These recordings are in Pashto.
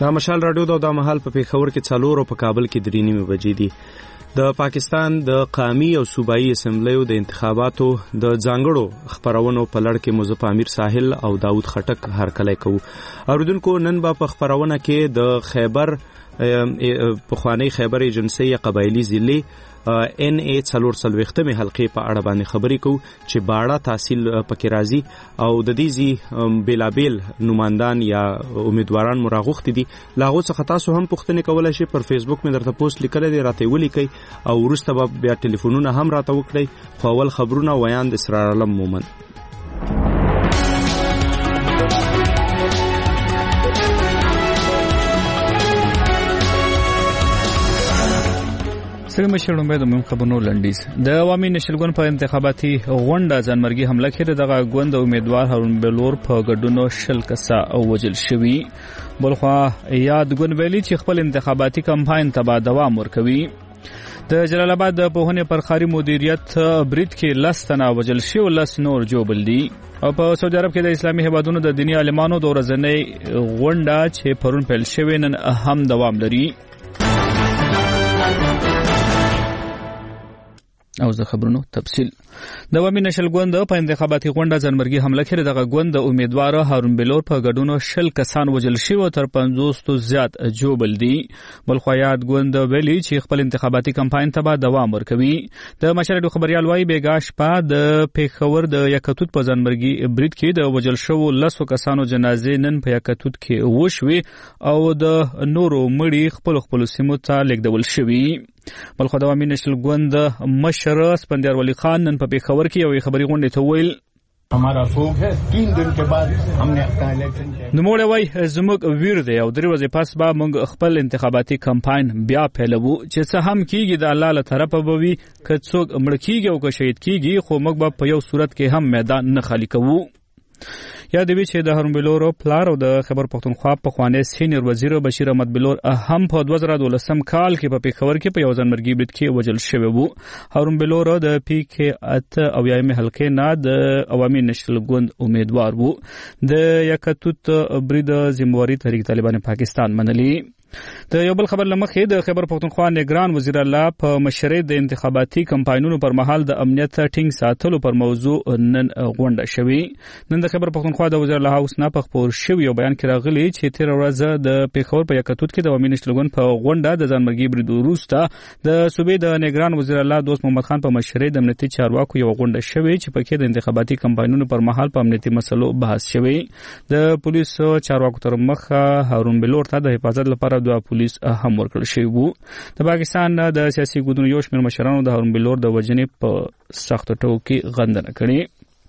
دا مشال رادیو دا مهال په پیښور کې 4 او په کابل کې 3:30 بجې دي. د پاکستان د قومي او صوبایي اسمبلیو د انتخاباتو د ځانګړو خبرونو په لړ کې مزف امیر ساحل او داود خټک هرکلی کوي. اوریدونکو نن به په خبرونه کې د خیبر پخوانی خیبر ایجنسی یا قبایلی ضلع NA 440مې حلقې په اړه باندې خبرې کوو چې باړه تحصیل پکې راځي او د دې بیلابیل نمائندان یا امیدواران مراغوخت دي. لاغو څخه تاسو هم پوښتنه کولای شئ. پر فیسبوک مې درته پوسټ لیکل دي، راته ولیکئ او وروسته به بیا ټلیفونونه هم راته وکړئ. خو اول خبرونه ویاند اسرار علم مومن. سره مشرون به د مهم خبرونو لنډیز. د عوامي نشلګون په انتخاباتي غونډه ځانمرګي حمله کې دغه غوند امیدوار هارون بلور په ګډونو 10 کسه او وجل شوی. بلخوا یاد ګون ویلي چې خپل انتخاباتي کمپاین ته دوام ورکوي. د جلال آباد د پوهنې پرخاري مدیریت برید کې 10 تنه وجل شو، 10 نور جوبل دي. او په سعودي عرب کې د اسلامي هیوادونو د دینی عالمانو د ورځنۍ غونډه چې پرون پیل شوې نن هم دوام لري. او زه خبرونو تفصیل. د عوامي نشلګوند په انتخاباتي غونډه ځانمرګي حمله کې دغه غوند امیدوار هارون بلور په ګډونو 10 کسان وجل شي او تر 50 زیات جوبل دي. بلخوا یاد غوند ویلي چې خپل انتخاباتي کمپاین ته دوام ورکوي. د مشرډو خبريال وايي بیګاش په د پیښور د یکتوت په ځانمرګي برید کې د وجل شو 10 کسانو جنازې نن په یکتوت کې وشوي او د نورو مړي خپل سیمو ته لیږدول شوي. بلخو د عوامي نشلګوند مشر اسپندیار ولی خان نن په پیښور کې یو خبري غونډه ته ویل हमारा शौक है 3 दिन के बाद हमने अपना इलेक्शन نموړی وای زموږ ویر دی او 3 ورځې پس به موږ خپل انتخاباتي کمپاین بیا پیلوو چې څه هم کیږي د الله له طرفه به وي که څوک مړ کیږي او که شهید کیږي خو موږ به په یو صورت کې هم میدان نه خالی کوو. یا دوی چې د هارون بلور پلار او د خیبر پختونخوا په خوانې سینیئر وزیر بشیر احمد بلور هم په 2012 کال کې په پیښور کې په یو ځانمرګي برید کې وجل شوی وو. هارون بلور د PK او یایمه حلقې نه د عوامي نشلګوند امیدوار وو. د یکتوت برید ذمہواری تحریک طالبان پاکستان منلی. د یو بل خبر لمخې د خیبر پختونخوا نگران وزیر الله په مشرۍ د انتخاباتي کمپاینونو پر مهال د امنیت ټینګ ساتلو پر موضوع نن غونډه شوی. نن د خیبر پختونخوا د وزیر الله اوس نه په خبر شوی یو بیان کې راغلی چې 13 ورځې د پیښور په یکتوت کې د عوامي نشلګون په غونډه د ځانمرګي برید وروسته د صوبې د نگران وزیر الله دوست محمد خان په مشرۍ د امنیتي چارواکو یو غونډه شوی چې پکې د انتخاباتي کمپاینونو پر مهال په امنیتي مسلو بحث شوی. د پولیسو چارواکو تر مخه هارون بلور ته د حفاظت لپاره د پولیس هم ورکړل شوی وو. د پاکستان د سیاسي ګوندونو یو شمېر مشرانو د هارون بلور د وژنې په سخت ټوکي غندنه کړې.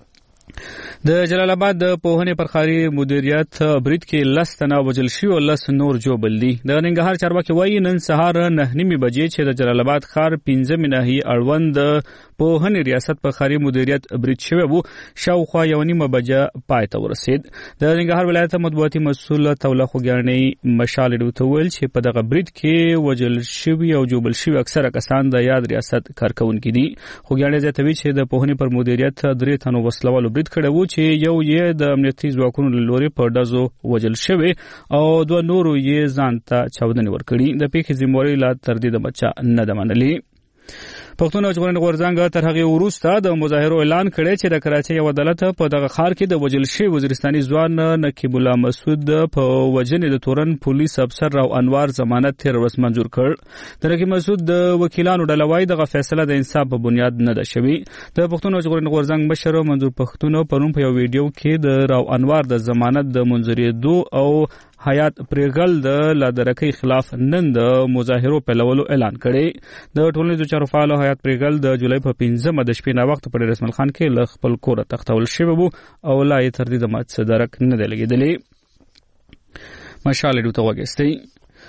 د جلال آباد د پوهنې پرخاري مدیریت برید کې 10 تنه وجل شي او 10 نور جوبل دي. د ننګرهار چارواکي وایي نن سهار 9:30 بجې چې د جلال آباد ښار 15 ناحیې اړوند پوهنې ریاست پرخاري مدیریت برید شوی وو. شاوخوا 1:30 بجې پای ته ورسید. د ننګرهار ولایت مطبوعاتي مسؤل توله خوګیانې مشال ډوتول چې په دغه برید کې وجل شوی او جوبل شوی اکثره کسان د یاد ریاست کارکونکي دي. خوګیانې زیاتوي چې د پوهنې پر مدیریت 3 تنو وسلوالو برید کړی وو چې یو یې د امنیتي ځواکونو له لوري په ډزو وجل شوی او 2 نورو یې ځان ته چاودنې ورکړي. د پیښې ذمہواری لا تر دې د بچا نه ده منلې. پښتون ژغورنې غورځنګ تر هغه وروسته د مظاهرو اعلان کړی چې د کراچۍ یو عدالت په دغه ښار کې د وجل شوی وزیرستاني ځوان نقیب الله مسعود په وجنې د تورن پولیس افسر راو انوار ضمانت 13 ورځې منظور کړ. د نقیب مسعود د وکیلانو ډله وايي دغه فیصله د انصاف په بنیاد نه ده شوی. د پښتون ژغورنې غورځنګ مشر منظور پښتون پرون په یو ویډیو کې د راو انوار د ضمانت د منظورېدو او حیات پریګل د لادرکۍ خلاف نن د مظاهرو پیلولو اعلان کړی. د ټولنیزو چارو فعال حیات پریګل د جولای په 15 د شپې نا وخت په رسمل خان کې ل خپل کور تختول شوی وو او لا یې تر دې د مات صدرک نه دی لګیدلی. مشال ډوته وګستې.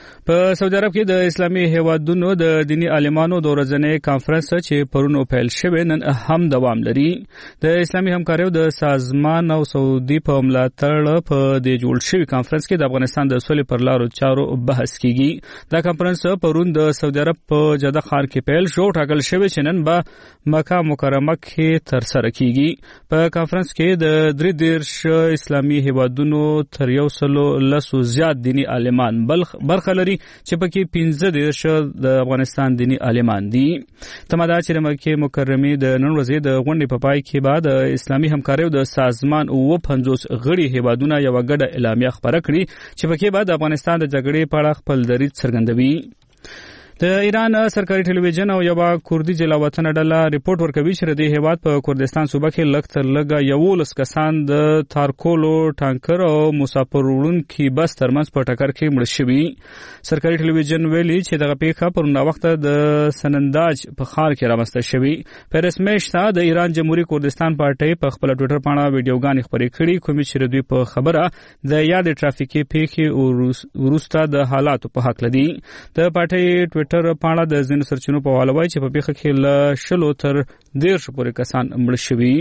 په سعودي عرب کې د اسلامي هیوادونو د دینی عالمانو د ورځنۍ کانفرنس چې پرون پیل شوی نن هم دوام لري. د اسلامي همکاریو د سازمان او سعودي په ملاتړ په دې جوړ شوی کانفرنس کې د افغانستان د سولې پر لارو چارو بحث کیږي. دا کانفرنس پرون د سعودي عرب په جده ښار کې پیل شو. ټاکل شوی چې نن به مکه مکرمه کې تر سره کیږي. په کانفرنس کې د 33 اسلامي هیوادونو تر 110 زیات دینی عالمان برخه لري چې پکې 15 د افغانستان دینی عالمان دي. تمادا چې د مکه مکرمه د نن ورځې د غونډې په پای کې بعد اسلامي همکاریو د سازمان او 50 غړي هیوادونه یو غډه اعلامیه خبره کړې چې پکې بعد افغانستان د جګړې په اړه خپل دریځ څرګندوي. د ایران سرکاري ټلویزیون او یو کوردي جلاوطن ډله ریپورت ورکوي چې د هیواد په کردستان صوبه کې لږ تر لږه 11 کسان د تارکولو ټانکر او مسافر وړونکي بس ترمنځ په ټکر کې مړ شوي. سرکاري ټلویزیون ویلي چې دغه پیښه پر نو وخت د سننداج په ښار کې رامنځته شوې. په رسمي شته د ایران جمهوریت کردستان پارټي په خپل ټوئیټر باندې ویډیوګانې خپرې کړې کوم چې دوی په خبره د یاد ټرافیکي پیښې وروسته د حالاتو په حق لدی. د پارټي ټر پاڼه د ځینو سرچینو په حواله وایي چې په پیښه کې له 10 تر 13 پورې کسان مړ شوي.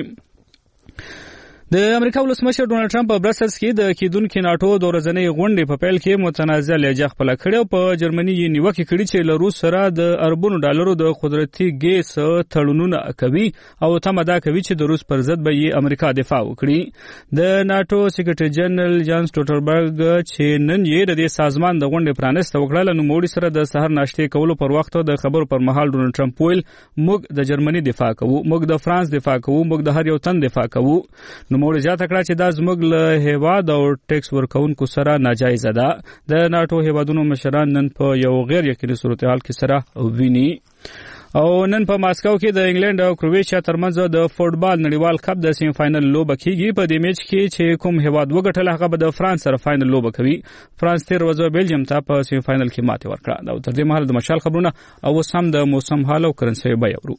د امریکا ولسمشر ډونالد ټرمپ په برسلز کې د کېدونکو ناتو د ورځنۍ غونډې په پیل کې متنازع لهجه خپل کړې او په جرمني یې نیوکه کړې چې له روس سره د اربونو ډالرو د قدرتي ګیس تړونونه کوي او تمه دا کوي چې د روس پر ضد به یې امریکا دفاع وکړي. د ناتو سیکریټری جنرال جان سټولټنبرګ چې نن یې د دې سازمان د غونډې پرانیسته وکړه نو موږ سره د سحر ناشته کولو پر وخت د خبرو پر مهال ډونالد ټرمپ ویل موږ د جرمني دفاع کوو، موږ د فرانس دفاع کوو، موږ د هر یو تن دفاع کوو. نو موږ زیاته کړه چې دا زموږ له هیواد او ټیکس ورکونکو سره ناجایز ده. د ناتو هیوادونو مشران نن په یو غیر یقیني صورتحال کې سره ویني. او نن په ماسکو کې د انګلند او کرویشیا ترمنځ د فوټبال نړیوال کپ د سیم فائنل لوبه کیږي. په دې میچ کې چې کوم هیواد وګټل هغه به د فرانس سره فائنل لوبه کوي. فرانس تیر ورځ بلجیم ته په سیم فائنل کې ماتې ورکړه. دا تر دې مهال د مشال خبرونه او سم د موسم حال او کرنسي بیاورو.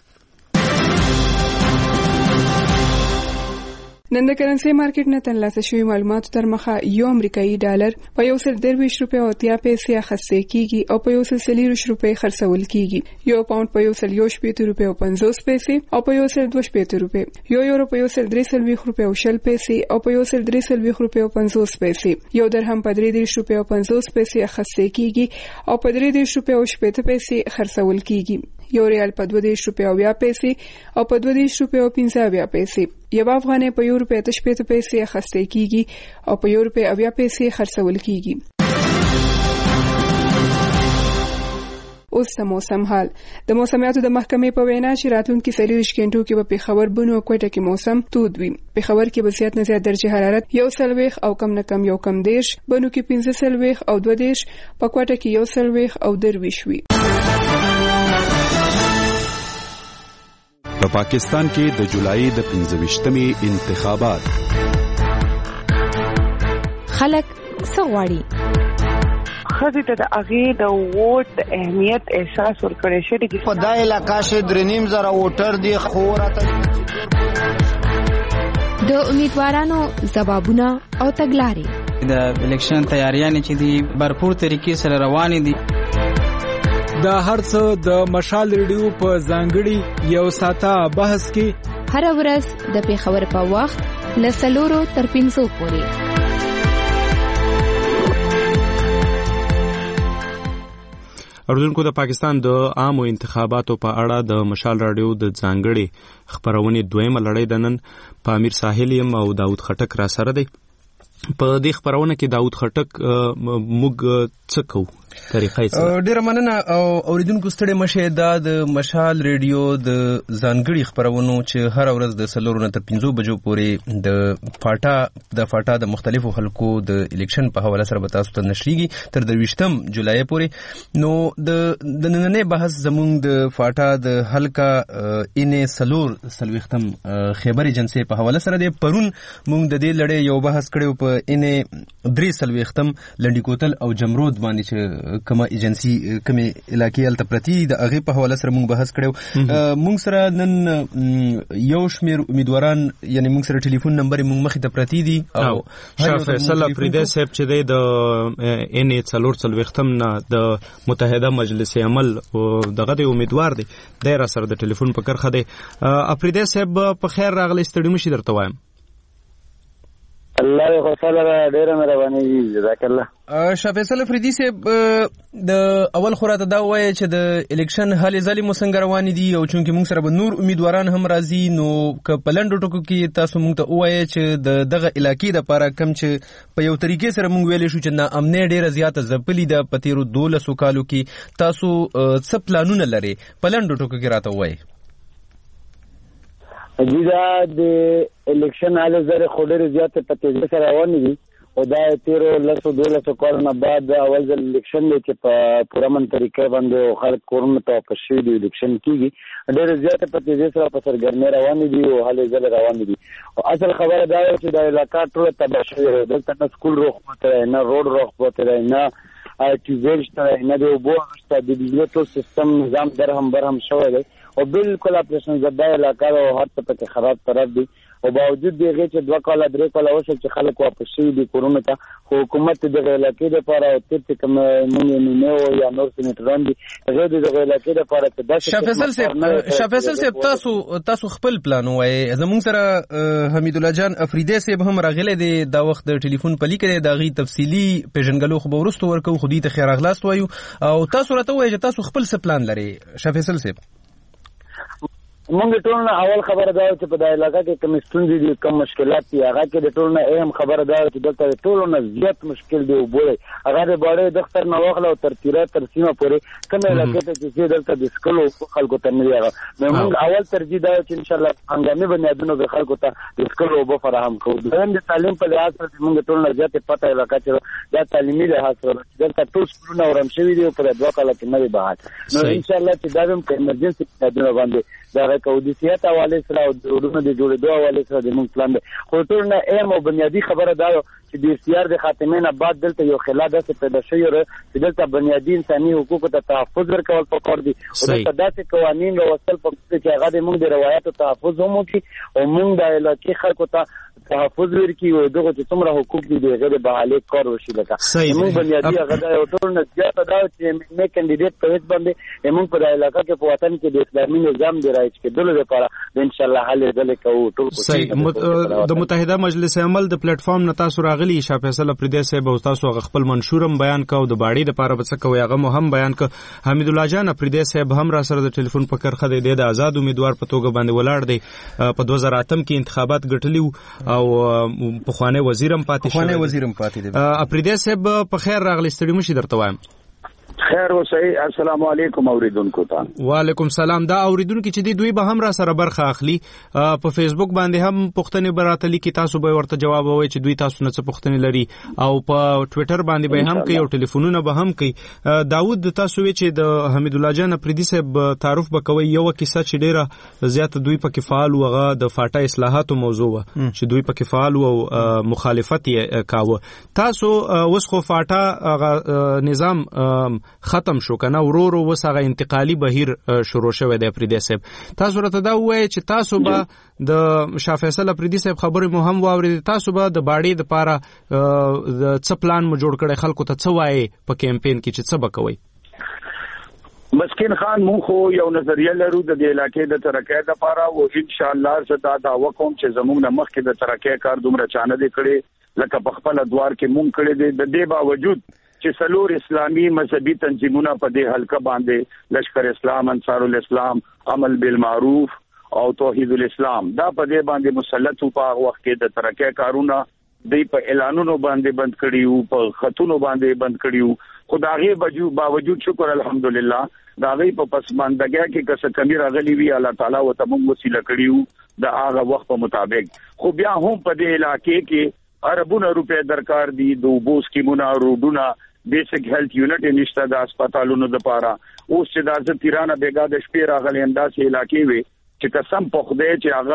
نن د کرنسي مارکیټ نه ترلاسه شوی معلوماتو تر مخه یو امریکایي ډالر په 123 روپۍ او 80 پیسې اخیستل کیږي او په 140 روپۍ خرڅول کیږي. یو پاوند په 118 روپۍ او 50 پیسې او په 122 روپۍ. یو یورو په 143 روپۍ او 20 پیسې او په 143 روپۍ او 50 پیسې. یو درهم په 33 روپۍ او 50 پیسې اخیستل کیږي او په 33 روپۍ او 80 پیسې خرڅول کیږي. یو ریال په 22 روپۍ او 20 پیسې او په 22 روپۍ او 50 پیسې. یو افغانۍ په 1 روپۍ 85 پیسې اخیستل کیږي او په 1 روپۍ 80 پیسې خرڅول کیږي. اوس د موسم حال. د موسمیاتو د محکمې په وینا چې راتلونکي 40 غنټو کې به پېښور بنو او کوټه کې موسم تود وي. پېښور کې به زیات نه زیات درجه حرارت 1 او کم نه کم 1 کم 10، بنو کې 15 او 2 په کوټه کې 1 او 2 وي. په پاکستان کې د جولای د 15مې انتخابات خلک څه غواړي؟ خزي ته د اغه د ووټ د اهمیت احساس ورکړی شي چې په دای علاقې شه 3.5 ووټر دی خوراته د امیدوارانو ځوابونه او تګلارې د الیکشن تیاریانې چې دي برپور طریقې سره روانې دي. د هرڅه د مشال ریډیو په ځانګړي یو ساعته بحث کې هر ورځ د پیښور په وخت له 4 تر 5 پورې. اردوونکو د پاکستان د عامو انتخاباتو په اړه د مشال رادیو د ځانګړي خبرونې دویمه لړۍ د نن په امیر ساحل یم او داود خټک را سره دی. په دې خبرونه کې داود خټک موږ څه کوو؟ ډیره مننه او اوریدونکو ستړي مشه د مشال ریډیو د ځانګړي خبرونو چې هر ورځ د 4 تر 5 بجو پورې د فاټا د مختلفو خلکو د الیکشن په حواله سره به تاسو ته نشریږي تر 20 جولای پورې. نو د نننې بحث زموږ د فاټا د حلقه ان سلور سلوختم خیبر ایجنسی په حواله سره دی. پرون موږ د دې لړۍ یو بحث کړو په په ان 3 لنډی کوتل او جمرود باندې چې کومه ایجنسی کومه علاقې الته پرتی د هغه په حواله سره موږ بحث کړو. موږ سره نن یو شمیر امیدواران یعنی موږ سره ټلیفون نمبر موږ مخې ته پرتی دي او شاه فیصل افریدی صاحب چې د ان 4 نه د متحده مجلس عمل دغه د امیدوار دی د را سره د ټلیفون په کرخه دی. افریدی صاحب په خیر راغلی ستړي مشي درته وایم. الله دې خوشاله ډېره مهرباني جزاک الله. شاه فیصل افریدی صاحب د اول خوراته دا وایي چې د الیکشن حالې ځلې مو څنګه روانې دي او چونکې موږ سره به نور امیدواران هم راځي نو که په لنډو ټکو کې تاسو موږ ته ووایئ چې د دغه علاقې دپاره کم چې په یو طریقې سره موږ ویلی شو چې ناامنۍ ډېره زیاته ځپلې ده په تېرو 12 کالو کې تاسو څه پلانونه لرئ په لنډو ټکو کې راته ووایئ. دا د الیکشن حالې ځلې خو ډېرې زیاتې په تیزۍ سره روانې دي او دا تیرو 12 کالو نه بعد اول ځل الیکشن دی چې په پوره من طریقې باندې خلک کورونو ته واپس شوي دي الیکشن کېږي ډېرې زیاتې په تیزۍ سره په سرګرمۍ روانې دي او حالې ځلې روانې دي او اصل خبره دا ده چې دا علاقه ټوله تباه شوې ده. دلته نه سکول روغ پاتې دی نه روډ روغ پاتې دی نه ټیوبویل شته نه د اوبو شته د بجلي ټول سیستم نظام برهم شوی دی او بالکل اپریشن زده علاقه ده او هر څه پکې خراب طرف دی او باوجود د هغې چې 2 کاله 3 کاله وشول چې خلک واپس شوي دي کورونو ته خو حکومت دغه علاقې دپاره او تېر چې کوم موږ نینې یا نور سینیټران دي هغې د دغه علاقې دپاره چې داسې شاه فیصل صاحب تاسو خپل پلان ووایئ. زموږ سره حمیدالله جان افریدی صاحب هم راغلی دی دا وخت د ټلیفون په لیکه دی د هغې تفصیلي پیژنګلو خو به وروسته ورکوو خو دوی ته ښه راغلاست وایو او تاسو راته ووایئ چې تاسو خپل څه پلان لرئ. شاه فیصل صاحب مونږ ټول نه اول خبره دا چې په دا علاقه کې کوم ستونزې دي کوم مشکلات دي هغه کې د ټول نه اهم خبره دا چې دلته ټول نه زیات مشکل دی وبوي هغه د باړې دفتر نه واخله او تر سیمه پورې کوم علاقه ته چې دلته د سکلو خلکو ته نه یاره موږ اول ترجیح دا چې ان شاء الله هنګامي بنیادونو به خلکو ته د سکلو وب فراهم کوو. د تعلیم په لحاظ سره موږ ټول نه زیات پته علاقه چې دا تعلیمي لحاظ سره دلته ټول سکولونه ورم شوي دي په 2 کال کې نه بهال نو ان شاء الله چې دا هم په ایمرجنسي بنیادونو باندې دا قودسیت حواله سره او ورونو د جوړېدو حواله سره د موږ پلان دی خو ټول نه اهم او بنیادی خبره دا چې د اختیار د خاتمه نه بعد دلته یو خلا داسې پیدا شوی چې دلته بنیادی انساني حقوقو ته تحفظ ورکول پکار دي او دلته داسې قوانین راوستل پکار دي چې هغه د موږ د روایتو تحفظ هم وکړي او موږ د علاقې خلکو ته تحفظ ورکړي او دغه چې څومره حقوق دي دغه د بحالې کار وشي لکه موږ بنیادی هغه دا یو ټول نه زیاته دا چې مې کاندیدټ په هیڅ باندې موږ په علاقه کې په وطن کې د اسلامي نظام دی راځي چې دلته لپاره ان شاء الله حل ځلې کوو ټول د متحده مجلس عمل د پلیټ فارم نه تاسو راغلي شاه فیصل افریدی صاحب او تاسو خپل منشورم بیان کاو د باړې د لپاره بڅ کوي هغه هم بیان ک حمیدالله جان افریدی صاحب هم را سره د ټلیفون په کرخه دی د آزاد امیدوار په توګه باندې ولاړ دی په 2008 کې انتخابات ګټلی او پخوانی وزیرم پاتې دی. افریدی صاحب په خیر راغلی ستړي مشي درته وایم. خیر اوسئ. السلام علیکم اوریدونکو ته. وعلیکم سلام. دا اوریدونکو چې دوی به هم را سره برخه اخلي په فیسبوک باندې هم پوښتنې براتلی کې تاسو به ورته جواب ووایئ چې دوی تاسو نه څه پوښتنې لري او په ټویټر باندې به هم کوي او ټلیفونونه به هم کوي. داود تاسو وی چې د حمیدالله جان افریدی صاحب تعارف بکوي یو کیسه چې ډیره زیاته دوی پکې فعال وغه د فاټا اصلاحاتو موضوع چې دوی پکې فعال او مخالفت یې کاوه. تاسو اوس خو فاټا نظام ختم شو کنه ورورو وسغه انتقالی بهیر شروع شوه د افریدی صاحب. تاسو راته دا وایي چې تاسو به د شاه فیصل افریدی صاحب خبرې مو هم واورید تاسو به د باړې د پاره د څه پلان مو جوړ کړی خلکو ته څه وایي په کمپین کې چې څه بکوي. مسکین خان مون خو یو نظریه لرو د علاقې د ترقۍ لپاره او ان شاء الله زدا دا وکوم چې زموږ نه مخکې د ترقۍ کار دومره چانه دی کړي لکه په خپل ادوار کې مون کړي دي د دې باوجود چې څلور اسلامي مذهبي تنظیمونه په دې حلقه باندې لشکر اسلام انصار الاسلام عمل بالمعروف او توحید الاسلام دا په دې باندې مسلط په وخت کې د ترقۍ کارونه د په اعلانونو باندې بند کړیو په خطونو باندې بند کړیو خدایي باوجود شکر الحمدلله دا غي په پسماندګۍ کې کس کمی راغلی وی الله تعالی و تمام وسیله کړیو د هغه وخت په مطابق خو بیا هم په دې علاقې کې اربونه روپے درکار دي د اوبو سکیمونه روډونه بیسیک هیلث یونټ نشته د هسپتالونو لپاره اوس چې د تیرانه بیګا د شپې راغلي انداسې علاقې وي چې قسم په خدای چې هغه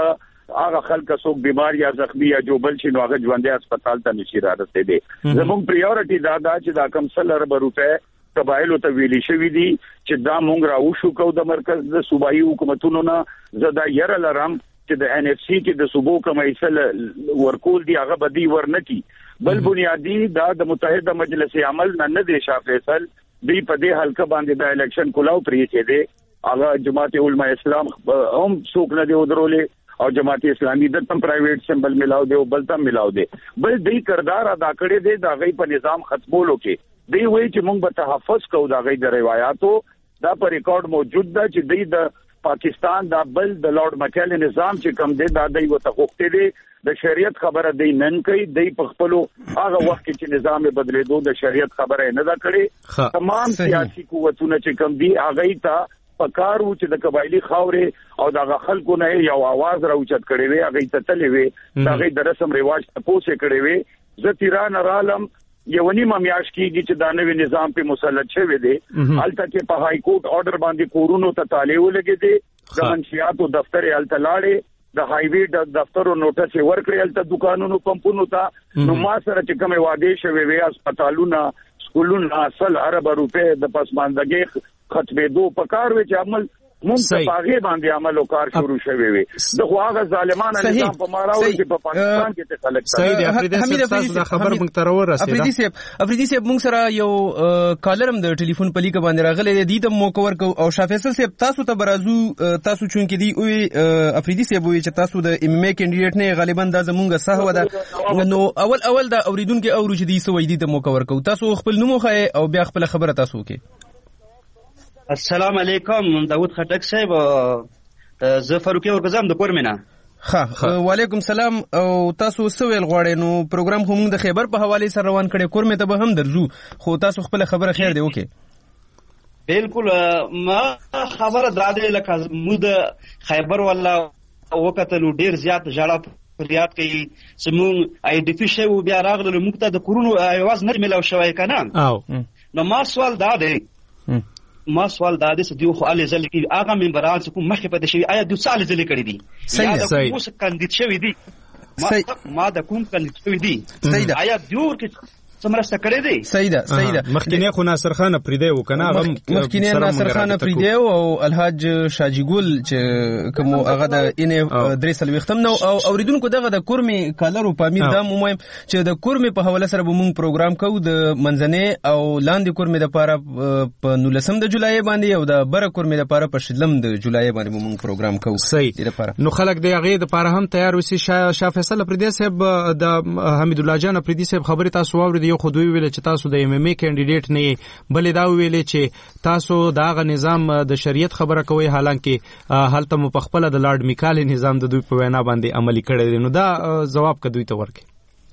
هغه خلک څوک بیمار یا زخمی یا جو بل شي نو هغه ژوندې هسپتال ته نشي رارسېدي. زموږ پریورټي دا چې دا کم 100 ارب روپے قبایلو ته ویلي شوی دي چې دا مونږ راوښو کو د مرکز د صوبایي حکومتونو نه زدا ير لرم چې د ان اف سي کې د صوبو کمیسل ورکول دي هغه بدی ورنکي بل بنیادی دا د متحده مجلس عمل نه دی شاه فیصل دی په دې حلقه باندې د الیکشن کولاو پرې چې دی هغه جماعت علماء اسلام هم څوک نه دی ودرولې او جماعت اسلامي د تم پرایویټ سمبل ملاو دی او بل تم ملاو دی بل دی کردار ادا کړی دی دا غي په نظام ختمولو کې دی وی چې موږ به تحفظ کوو دا غي د روایتو دا په ریکارډ موجود ده چې دی د پاکستان دا بل د لارډ مکل نظام چې کم دی دا دی وته غوښتي دی د شریعت خبره دی نن کوي دی په خپل هغه وخت کې چې نظام بدلیدو د شریعت خبره نه دا کړي تمام سیاسي قوتونه چې کم دی هغه ته پکارو چې د قبایلی خاورې او د خلکو نه یو आवाज راوچت کړي وي هغه ته تللی وي دا غي د رسم ریواج تاسو کړي وي زه تیران رالم یو نیمه میاشت کېږي چې دا نوې نظام په مسلط شوی دی هلته کې په های کورټ آرډر باندې کورونو ته تاله ولګي دي د منشیاتو دفتر هلته لاړې د های وی د دفتر نوټس ورکړي هلته دکانونو پمپونو ته نو ما سره چې کومه وعده شوی وي هسپتالونه سکولونه اصل ارب روپے د پسماندګي ختمېدو په کار وی چې عمل مونږ په هغه باندې عمل وکړ شروع شوی وي د خواغه ظالمانه نظام په ماراو چې په پاکستان کې ته خلک صحیح دی افریدي تاسو دا خبر مونږ ته ورسېده افریدي صاحب مونږ سره یو کالرم د ټلیفون په لیکه باندې راغلی دی د موکور کو او شاه فیصل صاحب تاسو ته برازو تاسو چون کې دی او افریدي صاحب وی چې تاسو د ام ام ای کینډیډیټ نه غالبا د زمونږ سهو ده نو اول دا اوریدونکو اورو چې دی سو وی دی د موکور کو تاسو خپل نوم خو او بیا خپل خبره تاسو کې السلام علیکم داود خټک صاحب زه فاروقي ورګزم د کورمینا ها وعلیکم سلام او تاسو سویل غواړئ نو پروګرام خو موږ د خیبر په حواله سره روان کړي کورمه ته به هم درځو خو تاسو خپل خبره خیر دی اوکي بالکل ما خبره درادې لکه موږ خیبر ولا وکتلو ډیر زیات ژړا فریاد کوي سمون آی ډی پی شو بیا راغلو موږ ته د کورونو आवाज نه ملاو شوی کنه نو ما سوال دا دی ما سوال دا د دیو خو علي ځل کې هغه منبران چې کوم مخې پد شي آیا د سال ځل کړی دي صحیح صحیح اوس کاندید شوی دي ما د کوم کاندید شوی دي صحیح آیا دیو کې سمرسته کړی دی صحیح ده مخکینه خو ناصر خان پریده وکنه مخکینه ناصر خان پریده او الحاج شاجی ګل چې کوم هغه د ان درېسل وختم نو او اوریدونکو دغه د کورمي کالرو په امیر دا مهم چې د کورمي په حواله سره به مونږ پروګرام کوو د منځنه او لاندې کورمي د پاره په 19 د جولای باندې او د بره کورمي د پاره په شلم د جولای باندې مونږ پروګرام کوو صحیح نو خلک د هغه د پاره هم تیار وسی شاه فیصل پریده صاحب د حمید الله جان پریده صاحب خبره تاسو واورید یو خو دوی ویل چې تاسو د ام ام ای کینډیډیټ نه بلې دا ویل چې تاسو داغه نظام د شریعت خبره کوي حالانکه هلته مو په خپل د لارډ میکال نظام د دوی په وینا باندې عملی کړی دی نو دا جواب کدوې ته ورکړي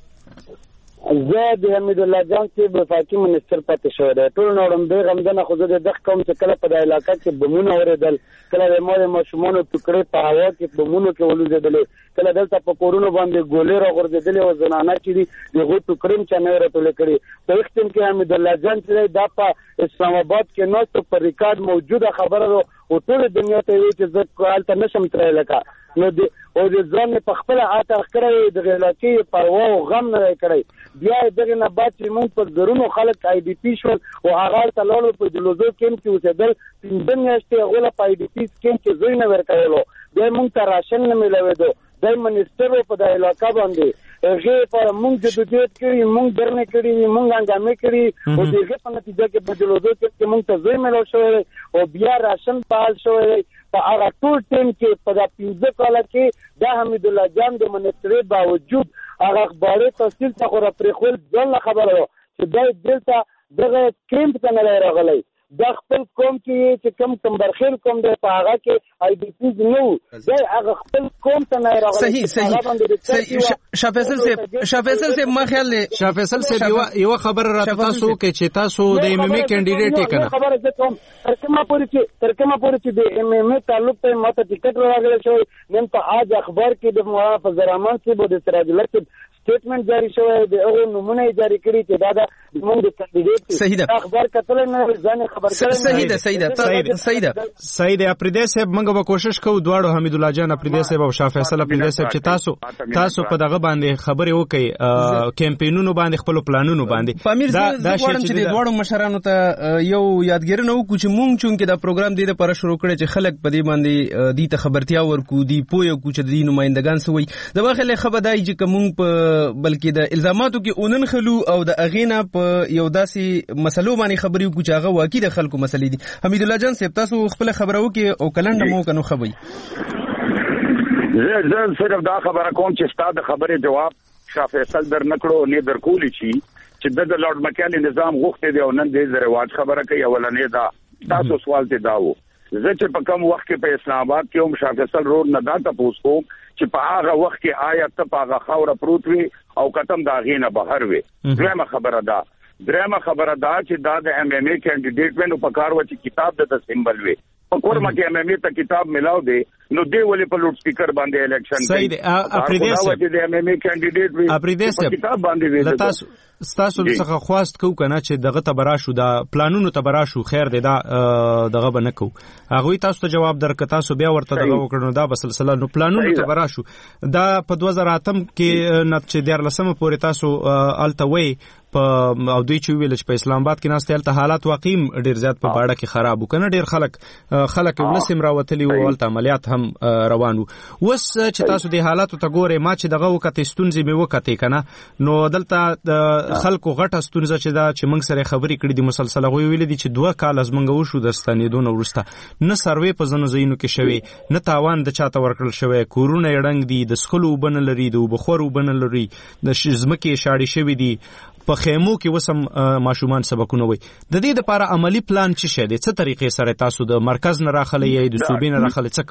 زه د حمید الله جان چې وفاقي منسٹر پاتې شوی دی ټول نورم دی غمدنه خو زه د دغه کوم چې کله په د علاقه کې بمونه اورېدل کله د مور ماشومانو ټوکړې په هوا کې بمونو کې ولوزېدلې کله دلته په کورونو باندې ګولې راغورځېدلې او زنانه چې دي دغه ټوکړې چې نه راټولې کړي په وخت کې حمید الله جان چې دا په اسلام آباد کې نو په ریکارډ موجوده خبره او ټول دنیا ته وی چې زه کال ته نشم ترای لکه نو او د ځان په خپل عاطف کړی د علاقې پروا او غم نه کړی بیا دغه نه بعد چې موږ په زرونو خلک آی ډی پی شول او هغه تللو په دلوزو کې چې اوسېدل پنځه میاشتې غوله په آی ډی پی کې زوی نه ورکړلو بیا موږ ته راشن نه ملوېدو د منسٹر په د علاقې باندې هغه په موږ جديت کړی موږ درنه کړی موږ انګامې کړی او دغه په نتیجه کې په دلوزو کې موږ ته زوی ملو شوی او بیا راشن پال شوی په هغه ټول ټیم کې په د 15 کال کې د حمید الله جان د منسٹر باوجود هغه اخباري تفصیل څخه را پرخول ځل خبره چې دلته دغه کیمپ ته نه راغلی د خپل قوم کې چې کم تمبرخیل قوم د پاغه کې آی ډی پی نو د هغه خپل قوم ته نه راغلی صحیح شاه فیصل صاحب ما خیال له شاه فیصل صاحب یو خبر را تاسو کې چې تاسو د ام ام ای کینډیډیټ کړه خبره ده کوم ترکمه پوری چې د ام ام ای تعلق ته ماته ټیکټ راغلی شو نن په اج اخبار کې د محافظ رحمان کې د سراج الله سټیټمنټ جاری شوی دی هغه نمونه جاری کړی چې دا د موږ د کاندیدټ صحیح ده اخبار کتل نه ځان خبر کړل صحیح ده اپریدی صاحب موږ به کوشش کوو دواړو حمید الله جان اپریدی صاحب او شاه فیصل اپریدی صاحب چې تاسو په دغه باندې خبرې وکړي کمپینونو باندې خپل پلانونو باندې پامیر دا غواړم چې د دواړو مشرانو ته یو یادګیرنه وکړو چې موږ چونکې دا پروګرام د لپاره شروع کړی چې خلک په دې باندې دې ته خبرتیا ورکو دی پوهه کو چې د نمائندگان سوي د واخلې خبردای چې کوم په بلکې د الزاماتو کې اونن خلو او د اغینا په یو داسې مسلو باندې خبرې وکړو چې هغه واقعي د خلکو مسلې دي حمید الله جان صاحب تاسو خپل خبره وکړي او کلنډ مو کنو خبري زه صرف دا خبره کوم چې ستاسو خبره جواب شاه فیصل در نکړو نه در کولی شي چې د لارډ مکالي نظام غوښته دی او نن دې رواج خبره کوي اولنې دا تاسو سوال ته داو زه چې په کوم وخت کې په اسلام آباد کې هم شاه فیصل روډ نه دا تاسو کوم چې په هغه وخت کې آیا ته په هغه خوره پروت وي او کتم دا غینه بهر وي درېمه خبره ده چې دا د ایم ایم ای کینډیډیټ ونو په کار و چې کتاب د سمبل وي په کورما کې ایم ایم ای ته کتاب ملاو دی نو دی ولې په لوډ سپیکر باندې الیکشن صحیح دی اپریدی صاحب د ایم ایم ای کینډیډیټ وي اپریدی صاحب کتاب باندې وي تاسو څخه خواست کو کنه چې دغه تبراشو دا پلانونو تبراشو خیر دی دا دغه بنکو هغه تاسو ته جواب درک تاسو بیا ورته دغه وکړو دا بسلسله نو پلانونو تبراشو دا په 2008 کې نه چې 14 پورې تاسو التوي په او دوی چې ویل چې په اسلام آباد کې ناستل ته حالات واقعي ډیر زیات په باړه کې خراب وکنه ډیر خلک ولسم راوتلی او ولته عملیات هم روانو وس چې تاسو د حالاتو ته ګوره ما چې دغه وکټې ستونزې به وکټې کنه نو دلته خلکو غټه ستونزه چې دا چې موږ سره خبرې کړې دي مسلسله غوي ویل دي چې 2 کال از موږ وشو د ستنیدون ورسته نه سروې په زنو زینو کې شوی نه تاوان د چاته ورکړل شوی کورونه یړنګ دي د سخلو وبن لري د وبخور وبن لري د شزمکه شاړې شوی دي په خیمو کې وسم ماشومان سبقونه وي د دې لپاره عملی پلان څه شه دي څه طریقې سره تاسو د مرکز نه راخلي یا د صوبې نه راخلي څه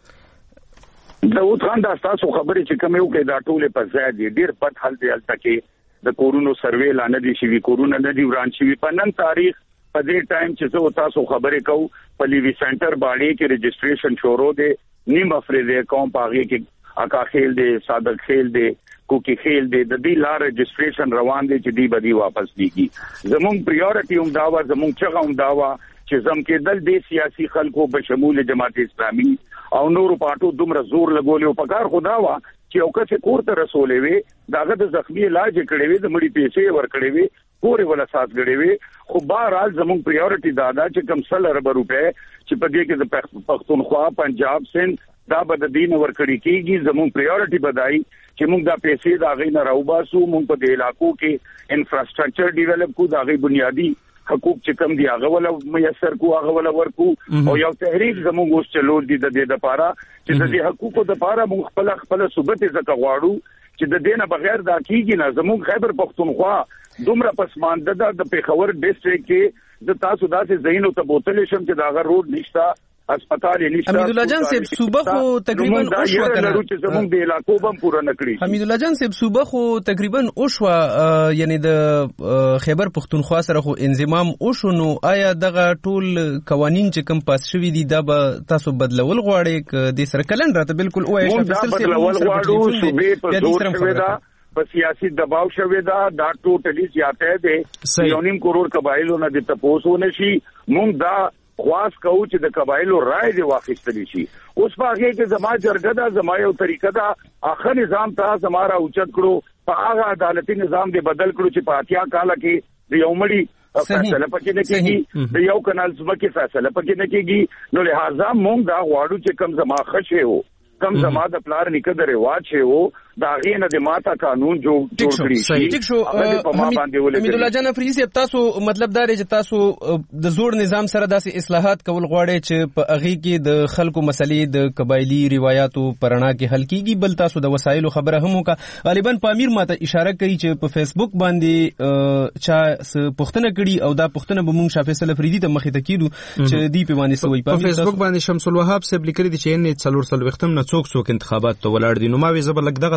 کوي دا وڅان دا تاسو خبرې چې کوم یو کې دا ټوله په ځای دي ډیر پټ حل دی الته کې د کورونو سروې لانه دي شي کورونه نه دی وران شي په نن تاریخ په دې ټایم چې زه تاسو خبرې کوم په لیوی سنټر باندې کې رجسٹریشن شروع دي نیم افریدي کوم پاږي کې اکا خیل دي صادق خیل دي کوکی خیل دی د دې لار رجسٹریشن روان دي چې دی بدی واپس دیږي زموږ پریورټي هم داوا زموږ چغه هم داوا چې زم کې دل دي سیاسي خلکو به شمول جماعت اسلامي او نور پټو دومره زور لګولې او پکار خدا وا چې او کڅ کور ته رسولې وي داغه د زخمی علاج کړي وي د مړي پیسې ور کړي وي پورې ولا سات غړي وي خو بهرحال زموږ پریورټي دادا چې کم 100 روپے چې په دې کې د پښتونخوا پنجاب سند دا به د دین ور کړی کیږي زموږ پریورټي بدای چې موږ دا پیسې دا غي نه راوباسو موږ په دې علاقو کې انفراستراکچر ډیولپ کو دا غي بنیادی حقوق چې کم دی هغه ولا میسر کو هغه ولا ورکو او یو تحریک زموږ اوس چلول دي د دې لپاره چې د دې حقوقو لپاره موږ خپل ثبوت زکه غواړو چې د دینه بغیر دا کیږي نه زموږ خیبر پښتونخوا دومره پسمانده د پیښور ډیسټریکټ کې د تاسو داسې زینو ته بوتل شم چې داغه روډ نشتا اسپیټال نشته حمید الله جان صاحب صوبه خو تقریبا اوشوا کنه چې زموږ د علاقو بم پوره نکړي حمید الله جان صاحب صوبه خو تقریبا اوشوا یعنی د خیبر پښتونخوا سره خو انضمام اوشو نو آیا دغه ټول قوانين چې کوم پاس شوی دي دا به تاسو بدلول غواړئ ک د سره کلندر ته بالکل وای شپه بدلول غواړو صوبې په زور شوی دا په سیاسي دباو شوی دا ټوټلی زیاته ده 1.5 کروڑ قبایلو نه د تپوسو نشي مونږ دا خواص کوو چې د قبایلو رائے دی واخیستل شي اوس په هغه کې زما جرګه دا زما یو طریقه دا اخر نظام ته زماره اوچت کړو په هغه عدالتي نظام دی بدل کړو چې په اتیا کال کې د یو مړي فیصله پکې نه کیږي د یو کنال ځمکې فیصله پکې نه کیږي نو لہذا مونږ دا غواړو چې کم زما خشه وو کم زما د پلار نیکه د رواج شی وو دا غینه د ماته قانون جوړ کړی شي ټیک شو حمید الله جان فریسی تاسو مطلب دا چې تاسو د زوړ نظام سره داسې اصلاحات کول غواړئ چې په اغي کې د خلکو مسلې د قبایلی روایتو پرانا کې حل کیږي بل تاسو د وسایلو خبره هم وکا غالبا پامیر ماته اشاره کوي چې په فیسبوک باندې چا پښتنه کړي او دا پښتنه به مونږ شافع سره فریدي ته مخې ته کیدو چې دی په باندې سوي په فیسبوک باندې شمس الوهاب صاحب لیکلي دي چې ان 4 وختم نه څوک انتخابات ته ولاړ دي نو ما وی زبر لګ دغه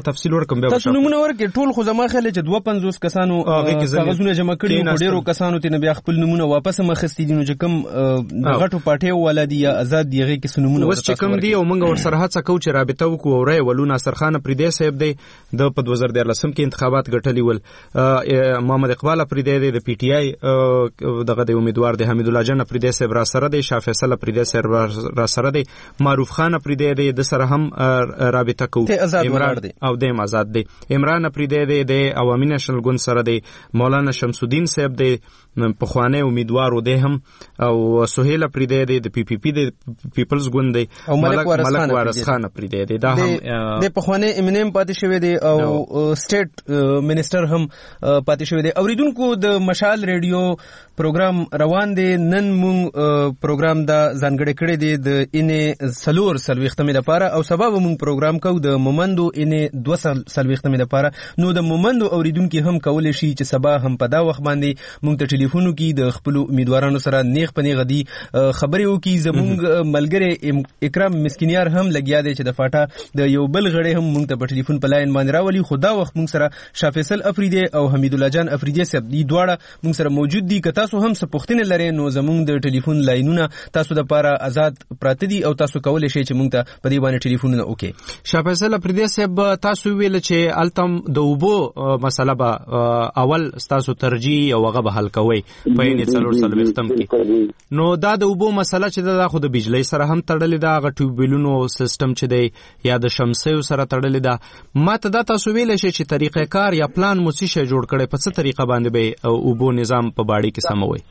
تفصیل ورکم بیا تاسو نمونه ورکړئ. ټول خو زما خیال چې 250 کسانو کاغذونه جمع کړي او ډیرو کسانو ته بیا خپل نمونه واپس مخستي دي، نو چې کوم د غټو پارټیو ولادي یا آزاد دی هغه کې نمونه اوس چې کوم دی او موږ ورسره هڅه کوو چې رابطه وکړو. او رای ولو ناصر خان پردې صاحب دی د په 2013 کې انتخابات ګټلي ول، محمد اقبال پردې دی د پی ټی آی دغه د امیدوار دی، حمید الله جان پردې صاحب را سره دی، شاه فیصل پردې صاحب را سره دی، معروف خان پردې دی د سره هم رابطه کوو. عمران او د آزاد دی، عمران پردې دی د عوامي نېشنل ګوند سره دی، مولانا شمس الدین صاحب دی پخوانی امیدوار و دی هم، او سهیل پردې دی د پی پی پی دی پیپلز ګوند دی، او ملک وارث خان پردې دی دا هم د پخوانی امینم پاتې شوی دی او سټیټ منسٹر هم پاتې شوی دی. اوریدونکو د مشال ریډیو پروګرام روان دی. نن مونږ پروګرام دا ځانګړی کړی دی د انې سلور سلويختمې لپاره، او سبب مونږ پروګرام کوو د مومندو انې 2 سلويختمې لپاره. نو د مومندو اوریدونکو هم کولای شي چې سبا هم په دا وخت باندې مونږ ته ټلیفون وکړي، د خپل امیدوارانو سره نیغ په نیغه دی خبرې وکړي. زمونږ ملګری اکرام مسکینیار هم لګیا دی چې د فاټا د یو بل غړي هم مونږ ته په ټلیفون په لاین باندې راولي. خو دا وخت مونږ سره شاه فیصل افریدی او حمید الله جان افریدی صاحب دی دواړه مونږ سره موجود دي. که تاسو هم څه پوښتنې لرئ نو زمونږ د ټلیفون لاینونه تاسو د لپاره آزاد پراته دي او تاسو کولای شئ چې مونږ ته په دې باندې ټلیفونونه وکړئ. شاه فیصل افریدی صاحب تاسو ویل چې التم د اوبو مسله به اول تاسو ترجیح او هغه به حل کوئ په یې څلور سلويختم کې. نو دا د اوبو مسله چې دا خو د بجلی سره هم تړلې ده، هغه ټیوبویلونو سیستم چې دی یا د شمسیو سره تړلې ده. ما ته دا تاسو ویل شي چې طریقې کار یا پلان مو څه جوړ کړي، په څه طریقه باندې به اوبو نظام په باړي کې سموي؟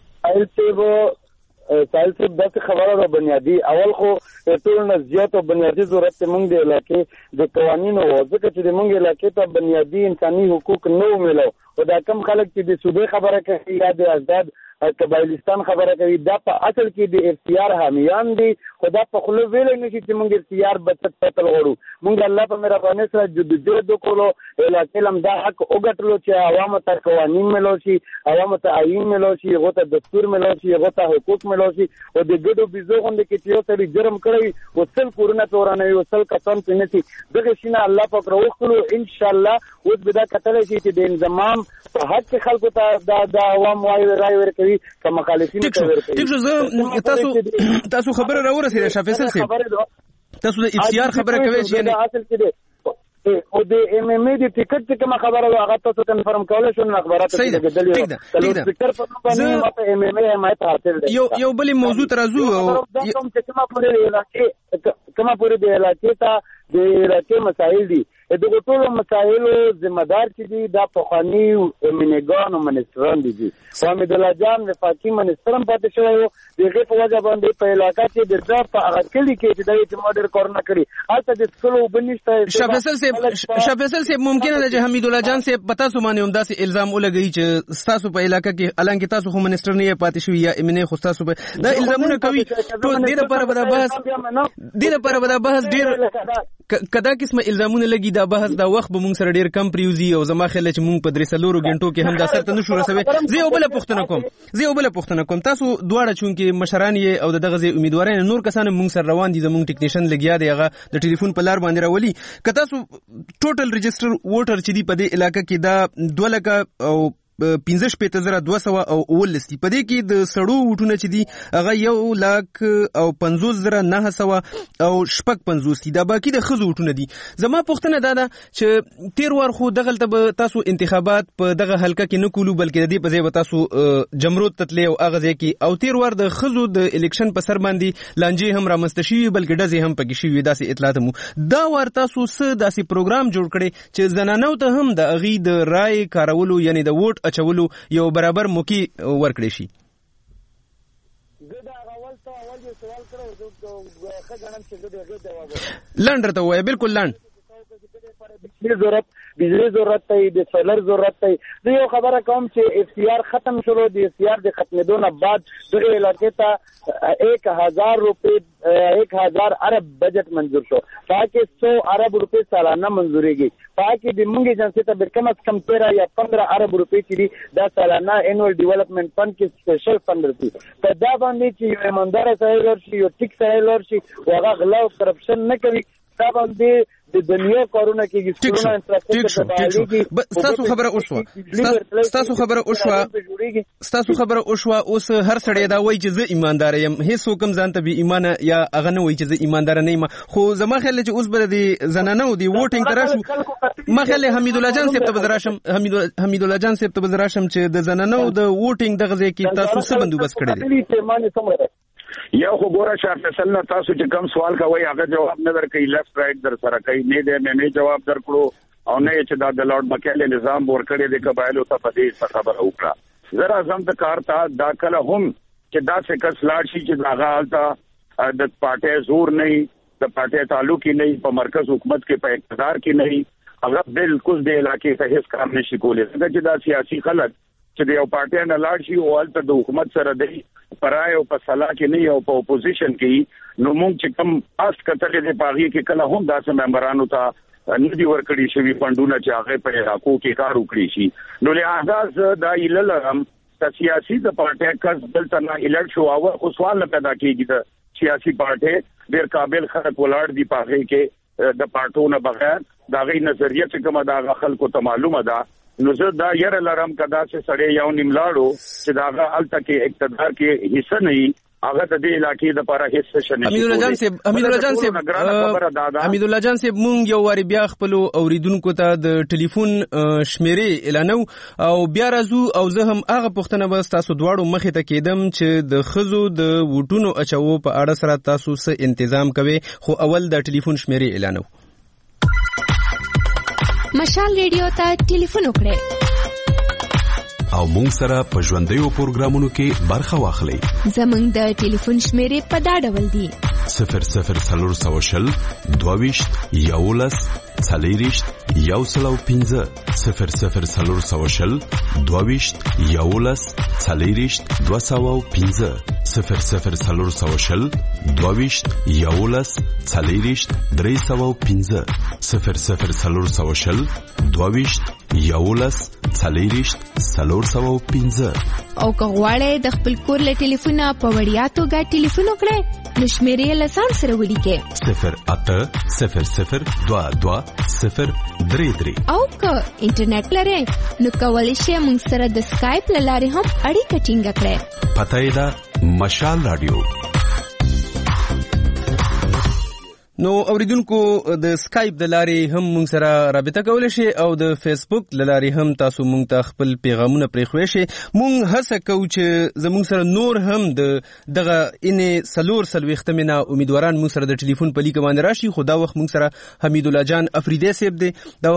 سایل صاحب داسې خبره ده بنیادی اول خو ټول نه زیات او بنیادی ضرورت موږ د علاقې د قوانینو ځکه چې موږ علاقې ته بنیادی انساني حقوق نه ملو، او دا کم خلک چې د صوبې خبره کوي یا د ازداد قبایلستان خبره کوي دا په اصل کې د اختیار حامیان دي، خو دا په خوله ویلی نشي چې موږ اختیار بچت پتل غواړو. موږ الله په مهربانۍ سره جدوجہد وکړو، علاقې لم دا حق وګټلو چې عوامو ته قوانین ملو شي، عوامو ته آیین ملو شي، هغو ته دستور ملو شي، هغو ته حقوق ملو شي. او د ګډو بیزو غوندې کې چې یو سړي جرم کړی او 100 کورونه پې ورانوي او 100 کسان پې نشي، دغه شي الله پاک راوښکلو. انشاءالله اوس به دا کتلی شي چې د انضمام په حق کې خلکو ته د عوام رای ورکوي که مخالفین ته ورکوي. ټیک شو، تاسو خبره راورسېده شاه فیصل صاحب، تاسو د اختیار خبره کوئ چې یعنې اصل کې دی او د ایم ایم ای د ټیکټ چې کومه خبره ده هغه تاسو کنفرم کولی شو. اخبارات سپیکر په نوم باندې ماته ایم ایم ای حمایت حاصل دی. یو بلې موضوع ته راځو، دا کوم چې کومه پورې د علاقې ته د علاقې مسایل دي، دغه ټولو مسایلو ذمہ دار چې دي دا پخواني مینګان او منسټران دي. حمید الله جان وفاقي منسټر هم پاتې شوی و، د هغې په وجه باندې په علاقه کې د دا په هغه کلي کې چې دا یې چې ما ډېر کارونه کړي هلته د څښلو اوبه نشته. شاه فیصل صاحب ممکنه ده چې حمید الله جان صاحب په تاسو باندې هم داسې الزام ولګوي چې ستاسو په علاقه کې حالانکې تاسو خو منسټر نه یې پاتې شوي یا ایم ان ای خو ستاسو په دا الزامونه کوي. ټول دې لپاره به دا بحث ډېر کدا قسمه الزامونه لګي، دا بحث دا وخت به مونږ سره ډیر کم پریوزي او زما خیال چې مونږ په 3 غنټو کې هم دا سره نشو رسوي. زه یو بل پوښتنه کوم تاسو دواړه چونکې مشران یې او دغه ځای امیدواران نور کسان مونږ سره روان دي، زمونږ ټیکنیشن لګیا دی هغه د ټلیفون په لار باندې راولي. که تاسو ټوټل رجسټر ووټر چې دی په دې علاقه کې دا 2 او 15,200 او 19 دي، په دې کې د سړو وټونه چې دي هغه 1,50,900 او 55 دي، دا باقي د خزو وټونه دي. زما پوښتنه دا ده چې تیر وار خو دغلته به تاسو انتخابات په دغه حلقه کې نه کولو بلکې د دې په ځای به تاسو جمرود تتلې او هغه ځای کې، او تیر وار د خزو د الیکشن په سر باندې لانجې هم رامنځته شوي بلکې ډزې هم پکې شوي، داسې اطلاعات مو. دا وار تاسو څه داسې پروګرام جوړ کړی چې زنانو ته هم د هغې د رای کارولو یعنی د ووټ اچولو یو برابر موقع ورکړی شي؟ لنډ راته ووایه، بالکل لنډ. بجلی ضرورت دی، د سولر ضرورت دی. زه یو خبره کوم چې اختیار ختم شلو، د اختیار د ختمېدو نه بعد دغه علاقې ته 1,000 روپۍ 1,000 ارب بجٹ منظور شو، پاکې 100 ارب روپۍ سالانه منظورېږي. پاکې د موږ ایجنسۍ ته به کم از کم 13 یا 15 ارب روپۍ چې دي دا سالانه انوال ډیولپمنٹ فنډ کې سپیشل فنډ دی. په دا باندې چې یو ایمانداره سړی ورشي، یو ټیک سړی ورشي او هغه غلا او کرپشن نه کوي، دا باندې د دنیا کارونه کېږي سکولونه انفراستراکچر ستاسو خبره وشوه اوس هر سړی دا وایي چې زه ایماندار یم هیڅ حکم ځان ته بې ایمانه یا هغه نه وایي چې زه ایماندار نه یم خو زما خیال چې اوس به د زنانو د ووټینګ ته راشو ما خیال حمید الله جان صاحب ته به راشم چې د زنانو د ووټینګ دغه ځای کې تاسو څه بندوبست کړی دی یا خو ګوره شاه فیصل نه تاسو چې کوم سوال کوي هغه جواب نه درکوي لیفت رائټ در سره کوي نه دی مې جواب درکړو او نه چې دا د لارډ مکیل نظام ورکړی د قبایلو ته په دې خبره وکړه زرا اعظم د کار ته داخله هم چې دا څه کس لاړ شي چې دا غالتا د پارټي زور نه د پارټي تعلق نه په مرکز حکومت کې په اقتدار کې نه هغه بالکل د علاقې ته هیڅ کار نشي کولای چې دا سیاسي خلک چې د یو پارټي نه لاړ شي او البته د حکومت سره دی پرای او په صلاح کې نه او په اپوزیشن کې نو موږ چې کوم اس کتلې د پاغي کې کله هم داسې ممبرانو ته ندی ورکړي شوی فندونه چې هغه په علاقو کې کار وکړي شي نو له احساس دا ایللرم د سیاسي د پارټي کس دلته نه الټ شو او خو سوال نه پیدا کیږي د سیاسي پارټي ډېر قابل خلک ولاړ دي پاغي کې د پارټو نه بغیر دا غي نظریه چې کومه دا خلکو ته معلومه ده نو زه دا ير لرم کدا چې سړی یو نیملاړو چې دا الته کې اقتدار کې حصہ نه هغه د دې علاقې د لپاره هیڅ څه نشي حمید الله جان صاحب مونږ یو واری بیا خپل اوریدونکو ته د ټلیفون شمیرې اعلانو او بیا راځو او زه هم هغه پوښتنه به تاسو دواړو مخې ته کېدم چې د خزو د ووټونو اچو په اړه سره تاسو څه تنظیم کوي خو اول د ټلیفون شمیرې اعلانو مشال ریډیو ته ټلیفون وکړئ او مونږ سره په ژوندیو پروګرامونو کې برخه واخلئ. زمونږ د ټلیفون شمیرې په دا ډول دي: 00 22 11 40 115 00 22 11 40 215 00 22 11 40 315 00 22 11 40 315 او که غواړئ د خپل کور له ټلیفونه په وړیا توګه ټلیفون وکړئ نو شمیرې یې له ځان سره ولیکئ 080022 او که انټرنیټ لرئ نو کولی شئ موږ سره د سکایپ له لارې هم اړیکه ټینګه کړئ. پته یې ده مشال رادیو. نو اوریدونکو د سکایپ د لارې هم موږ سره رابطه کولی شي او د فیسبوک د لارې هم تاسو موږ ته خپل پیغامونه پرېښوی شي. موږ هڅه کوو چې زموږ سره نور هم دغه انې 440 نه امیدواران موږ سره د ټلیفون په لیکه باندې راشي خو دا وخت موږ سره حمید الله جان افریدی صاحب دی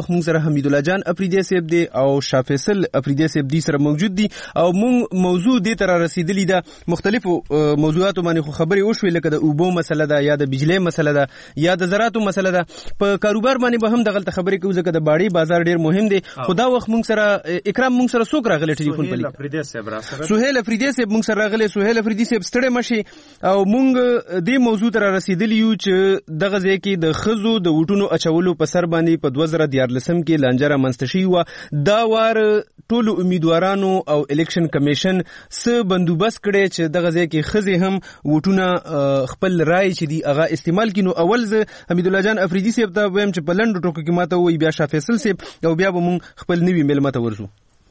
او شاه فیصل افریدی صاحب دی سره موجود دي او موږ موضوع دې تر رسیدلی ده مختلفو موضوعاتو باندې خو خبرې وشوې لکه د اوبو مسله ده یا د بجلی مسله ده یا د زراعتو مسله ده. په کاروبار باندې به هم دغه خبرې کوو ځکه د باړې بازار ډیر مهم دی. خدا وخت موږ سره اکرام موږ سره څوک راغلی ټلیفون په لیک سهیل افریدی صاحب موږ سره راغلی. سهیل افریدی صاحب ستړی مشي او موږ دې موضوع تر رسیدلی یو چې دغه ځای کې د خزو د وټونو اچولو په سر باندې په 2014 کې لانجره منستشي و دا وار ټول امیدوارانو او الیکشن کمیشن څه بندوبست کړي چې دغه ځای کې خزي هم وټونه خپل رائے چې دی هغه استعمال کینو. اول حمید الله جان افریدی صاحب ته ویم چې په لنډو ټکو کې ماته وایي بیا شاه فیصل صاحب او بیا به مونږ خپل نوی میلمه ته ورسو.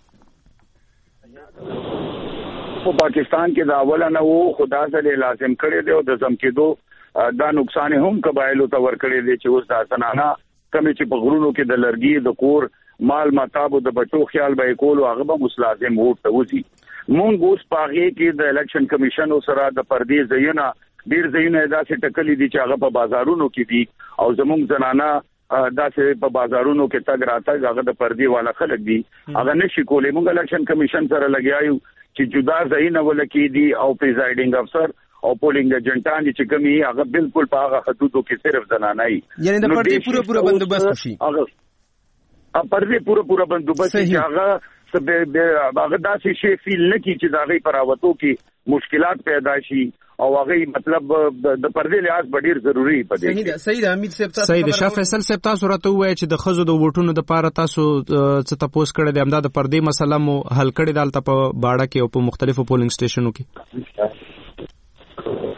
په پاکستان کې دا اوله نه وو خدا سره لازم کړی دی او د زم کېدو دا نقصان هم قبایلو ته ور کړی دی چې اوس دا سنانا کمی چې په غرونو کې د لرګي د کور مال متابو د بچو خیال به کولو هغه به مسلازم ووټ ته وځي. مونږ اوس پاغې کې د الیکشن کمیشن سره د پردې ځایونه ډیر ځایونه داسې ټکلې دي چې هغه په بازارونو کې دي او زموږ زنانه داسې په بازارونو کې تګ راتګ هغه د پردې والا خلک دي هغه نشي کولای. موږ الیکشن کمیشن سره لګیایو چې جدا ځایونه ولکې دي او پریزایډینګ افسر او پولینګ ایجنټان چې کومي هغه بالکل په هغه حدودو کې صرف زنانه ای یعنی د پردې پوره بندوبست شي هغه پردې پوره بندوبست چې هغه داسې شی فیل نه کی چې دا غي پراوتو کې مشکلات پیدا شي او هغه مطلب د پردې لحاظ ډیر ضروری پدې. صحیح ده حمید صاحب تاسو صحیح ده شاه فیصل صاحب تاسو راته وایي چې د خزو د ووټونو د پاره تاسو څه تاسو کړی د امداد پردې مسله مو حل کړی دالته په باړه کې او په مختلفو پولینګ سټیشنونو کې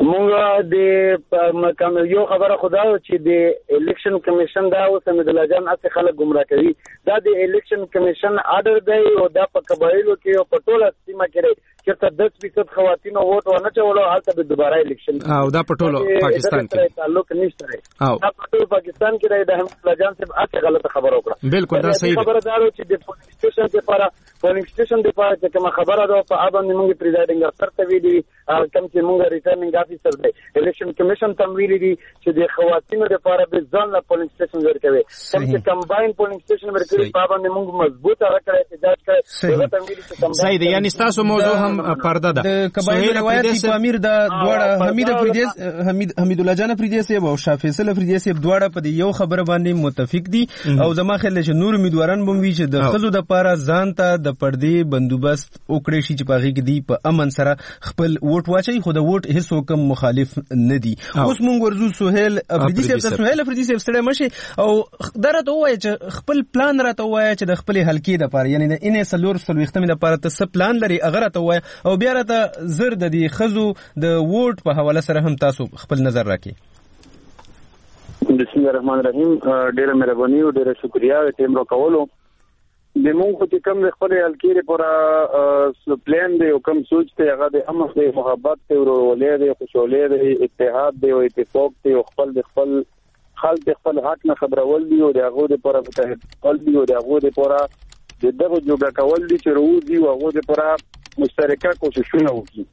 مونږ د یو خبره خدا چې د الیکشن کمیشن دا اوس حمیدالله جان اته خلک گمراه کوي دا د الیکشن کمیشن آرډر دی او دا په قبایلو کې او په ټوله سیمه کې چې 10% خواتین ووټ ونه چولو حالت به دوباره الیکشن او دا په ټوله پاکستان کې تعلق نشته دا په ټوله پاکستان کې د حمیدالله جان صاحب اته غلطه خبره وکړه بالکل دا صحیح خبره دا چې د پولیس سټیشن لپاره چې کوم خبره ده په اړه موږ پریزایډینګ افسر ته ویلي کوم چې موږ ریټرنینګ افیسر دی الیکشن کمیشن ته ویلي دي چې د خواتینو لپاره به ځان لا پولیس سټیشن ورکوي کوم چې کمباین پولیس سټیشن ورکوي په اړه موږ مضبوطه راکړی احتجاج کړی صحیح دی یعنی تاسو موضوع هم پرده ده د قبایل روایتي په امیر د دواړه حمیدالله جان افریدی صاحب او شاه فیصل افریدی صاحب دواړه په یو خبره باندې متفق دي او زما خیال چې نور امیدواران به وي چې د خزو د پاره ځان ته د پردې بندوبست وکړي شي چې په هغه کې دی په امن سره خپل ووټ واچي خو د ووټ هیڅ حکم مخالف نه دي اوس مونږ ورزو سهیل افریدی صاحب ستړي مشي او درته وایي چې خپل پلان راته وایي چې د خپل حلقې د پاره یعنی د ان سلور سلوختمه د پاره ته څه پلان لري هغه راته وایي او بیا راته زر د دې خزو د ووټ په حواله سره هم تاسو خپل نظر راکړئ. بسم الله الرحمن الرحیم. ډیره مهرباني او ډیره شکریا ټیم رو کولو د مونږ چې کوم خپل حلقې لپاره پلان دی او کوم سوچ ته هغه د امن دی محبت ته ورولې دی خوشالۍ دی اتحاد دی او اتفاق دی او خپل خلک خپل حق نه خبرول دی او دغه لپاره متحد دی او دغه لپاره دغه جوړه کول دي چې روزي او هغه لپاره مشترکه کوششونه وکړي.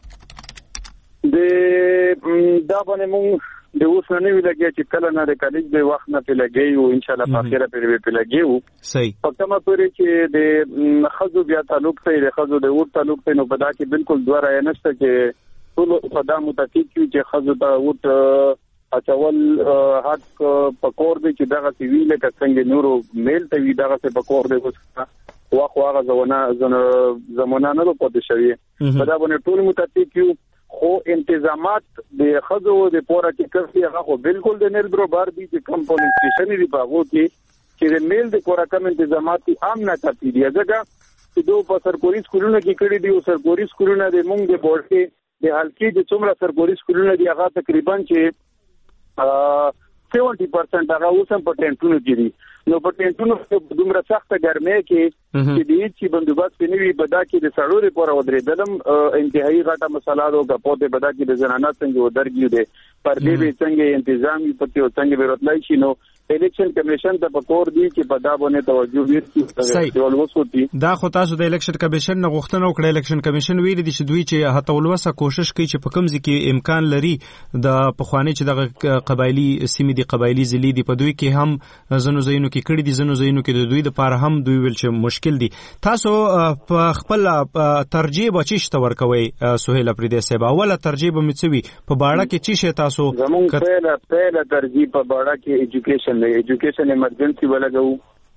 دا باندې مونږ د اوس نه وی لګي چې کله نه د کالج د وخت نه په لګي او ان شاء الله په اخره په لګي او صحیح په کومه پورې چې د خزو بیا تعلق ته د خزو د وټ تعلق ته نو په دا کې بالکل دوه رائے نشته چې ټول خدای متفق وي چې خزو ته وټ اچول حق پکور دی چې دغه سیویل ک څنګه نورو میل ته وی دغه څه پکور دی واخ واغه زمونه نه پاتې شوی په دا باندې ټول متفق یو خو انتظامات د خزو د پوره کې کړي هغه خو بالکل د نیل برابر دي چې کم پولیس سټیشن دی باغو کې د میل د پوره کم انتظامات عام نه کړي دی ځکه چې دوه په سرکوري سکولونو کې کړي دي او سرکوري سکولونو د مونږ د بورډ کې د حلقې د څومره سرکوري سکولونو دی هغه تقریبا چې 70% هغه اوس هم په ټینټونو کې دي نو په ټینټونو کې دومره سخته ګرمۍ کې چې د هیڅ بندوبست کې نوي بدا کې د سړو لپاره ودرېدلم انتهایی غټه مسله ده او په دې بدا کې د زنانه څنګه ودرګي دي پر دې څنګه تنظیم پته څنګه ورتلای شي نو الیکشن کمیشن ته پکور دی چې په دا باندې توجه وکړي چې ولوسوتي دا خو تاسو د الیکشن کمیشن نه غوښتنه وکړه الیکشن کمیشن ویل دي چې دوی چې هته ولوسه کوشش کوي چې په کوم ځای کې امکان لري د پخوانی چې د قبایلی سیمې دي قبایلی ضلع دي په دوی کې هم زنو زینو کې کړي دي زنو زینو کې د دوی د پاره هم دوی ویل چې مشکل دي تاسو په خپل ترجیح بچی شته ورکوي سهیل افریدی صاحب اوله ترجیح به مڅوي په باړه کې چی شي تاسو زمونږ پهله ترجیح په باړه کې ایجوکیشن ایجوکیشن ایمرجنسي ولګو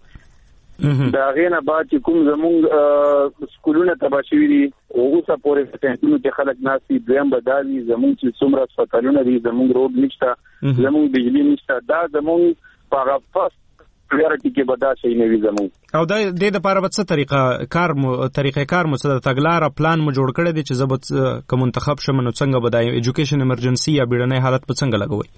دا غینه بعد چې کوم زمونږ سکولونه تبا شوي دي او اوسه پورې ټینټونو کې خلک ناسي دویم بدالي زمونږ چې څومره هسپتالونه دي زمونږ روډ نشته زمونږ بجلی نشته دا زمونږ په فرست پریورټي کې بدا شي نه وي زمونږ او د دې لپاره به څه طریقې کار مو څه تګلارې پلان مو جوړ کړی دی چې زبط کوم منتخب شمه نو څنګه بدای ایجوکیشن ایمرجنسي یا بیړنۍ حالت په څنګه لګوي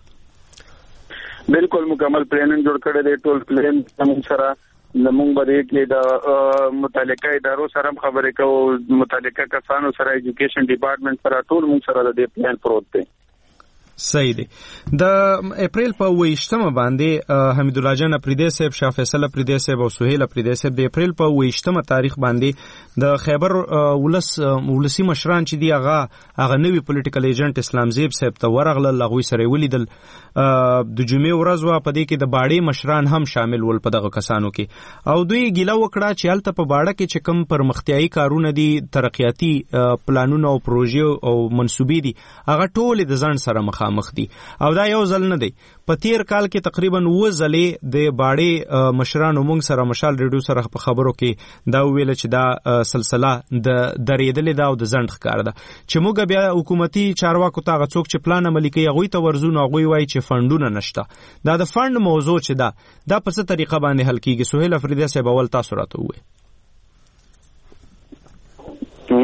بالکل مکمل پلان جوړ کړی دی ټول پلان زموږ سره زموږ باندې کې د متعلقه ادارو سره خبرې کوو متعلقه کسانو سره ایجوکیشن ډپارټمنټ سره ټول موږ سره د دې پلان پروت دی صحیح دی د اپریل په 28مه باندې حمیدالله جان افریدی صاحب شاه فیصل افریدی صاحب او سهیل افریدی صاحب د اپریل په 28مه تاریخ باندې د خیبر ولسی مشران چې دی هغه نوی پولیټیکل ایجنټ اسلام زیب صاحب ته ورغله لغوي سره ولیدل د جمعې ورځ وا په دې کې د باړې مشران هم شامل ول په دغه کسانو کې او دوی ګیله وکړه چې هلته په باړه کې چې کوم پرمختیایي کارونه دي ترقیاتي پلانونه او پروژې او منسوبې دي هغه ټول د ځان سره مخ دي او دا یو ځل نه دی په تیر کال کې تقریبا 9 ځلې د باړې مشرانو مونږ سره مشال ریډیو سره په خبرو کې دا ویل چې دا سلسله د درېدلې دا او د ځند ښکار ده چې موږ بیا حکومتي چارواکو ته غڅوک چې پلان عملي کوي هغوی ته ورزو نو هغوی وایي چې فندونه نشته دا د فند موضوع چې دا په څه طریقه باندې حل کیږي سهیل افریدی صاحب اول تاسو راته ووایئ په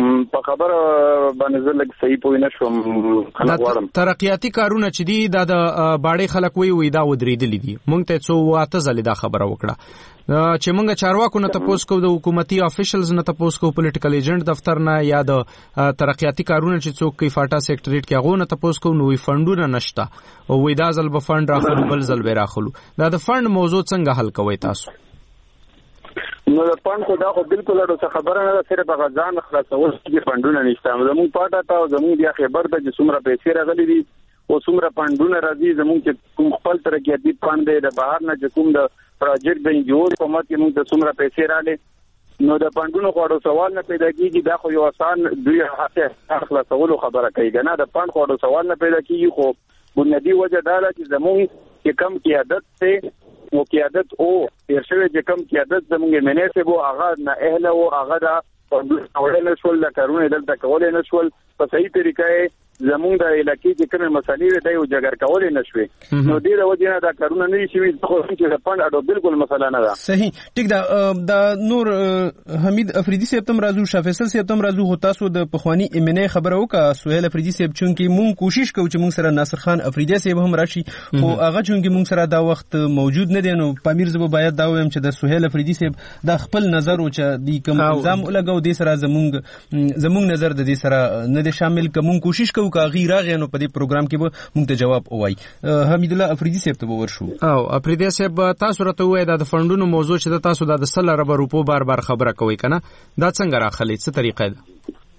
خبره باندې زه لږ صحیح پوه نه شوم. غواړم ترقیاتي کارونه چې دي دا د باړې خلک وی دا ودرېدلې دي. مونږ ته څو واته ځلې دا خبره وکړه چې مونږ چارواکو نه تاسو کو د حکومتي افیشلز نه تاسو کو پولیټیکل ایجنټ دفتر نه یا د ترقیاتي کارونه چې څوک کوي فاټا سیکریټریټ کې هغه نه تاسو کو نوې فندونه نشته او وې دا ځل به فند راخلو بل ځل به راخلو. دا د فند موضوع څنګه حل کوي تاسو؟ نو د فند خو دا خو بالکل اړه خبره نه ده، صرف غزان خلاصول کې فندونه نشته. زموږ پاټا ته زموږ بیا خبر ده چې څومره پیسې راغلي دي او څومره فندونه راځي. زموږ چې کوم خپل ترقیاتي فند دی د بهر نه چې کوم د پروجیکټ د انجور کومت کې موږ ته څومره پیسې راغلي نو د فندونو خو سوال نه پیدا کیږي. دا خو یو آسان دوی هڅه خلاصولو خبره کوي نه، د فند خو سوال نه پیدا کیږي. خو بنیادی وجه دا ده چې زموږ چې کم قیادت ته او قیادت او ارشاد چې کم قیادت زموږ مناسب او هغه نه اهل او هغه دا اورل شول د کارونه دلته کول نه شول په صحیح طریقې زموږ د علاقې چې کومه مسالې دی او جګر کول نه شوي. نو دې د وجه نه دا کارونه نه شي خو چې د فند اډو بالکل مسله نه ده. صحیح ټیک دا د نور حمید افریدي صاحب تم راځو، شاه فیصل صاحب تم راځو. هو تاسو د پخوانی امنه خبره وکړه سہیل افریدي صاحب چونکی مونږ کوشش کوو چې مونږ سره ناصر خان افریدي صاحب هم راشي خو هغه چونکی مونږ سره دا وخت موجود نه دی. نو پامیر زبو باید دا وایم چې د سہیل افریدي صاحب د خپل نظر او چې د کوم الزام ولګاو د سره زمونږ نظر د دې سره نه دی شامل. کوم کوشش کوو کا غیر راغی نو په دې پروګرام کې به موږ ته جواب وایي. حمید الله افریدي صاحب ته ورشو. او افریدي صاحب تاسو راته وایي د فندونو موضوع چې تاسو د 100 روپو بار خبره کوي کنه دا څنګه راخلي څه طریقه ده؟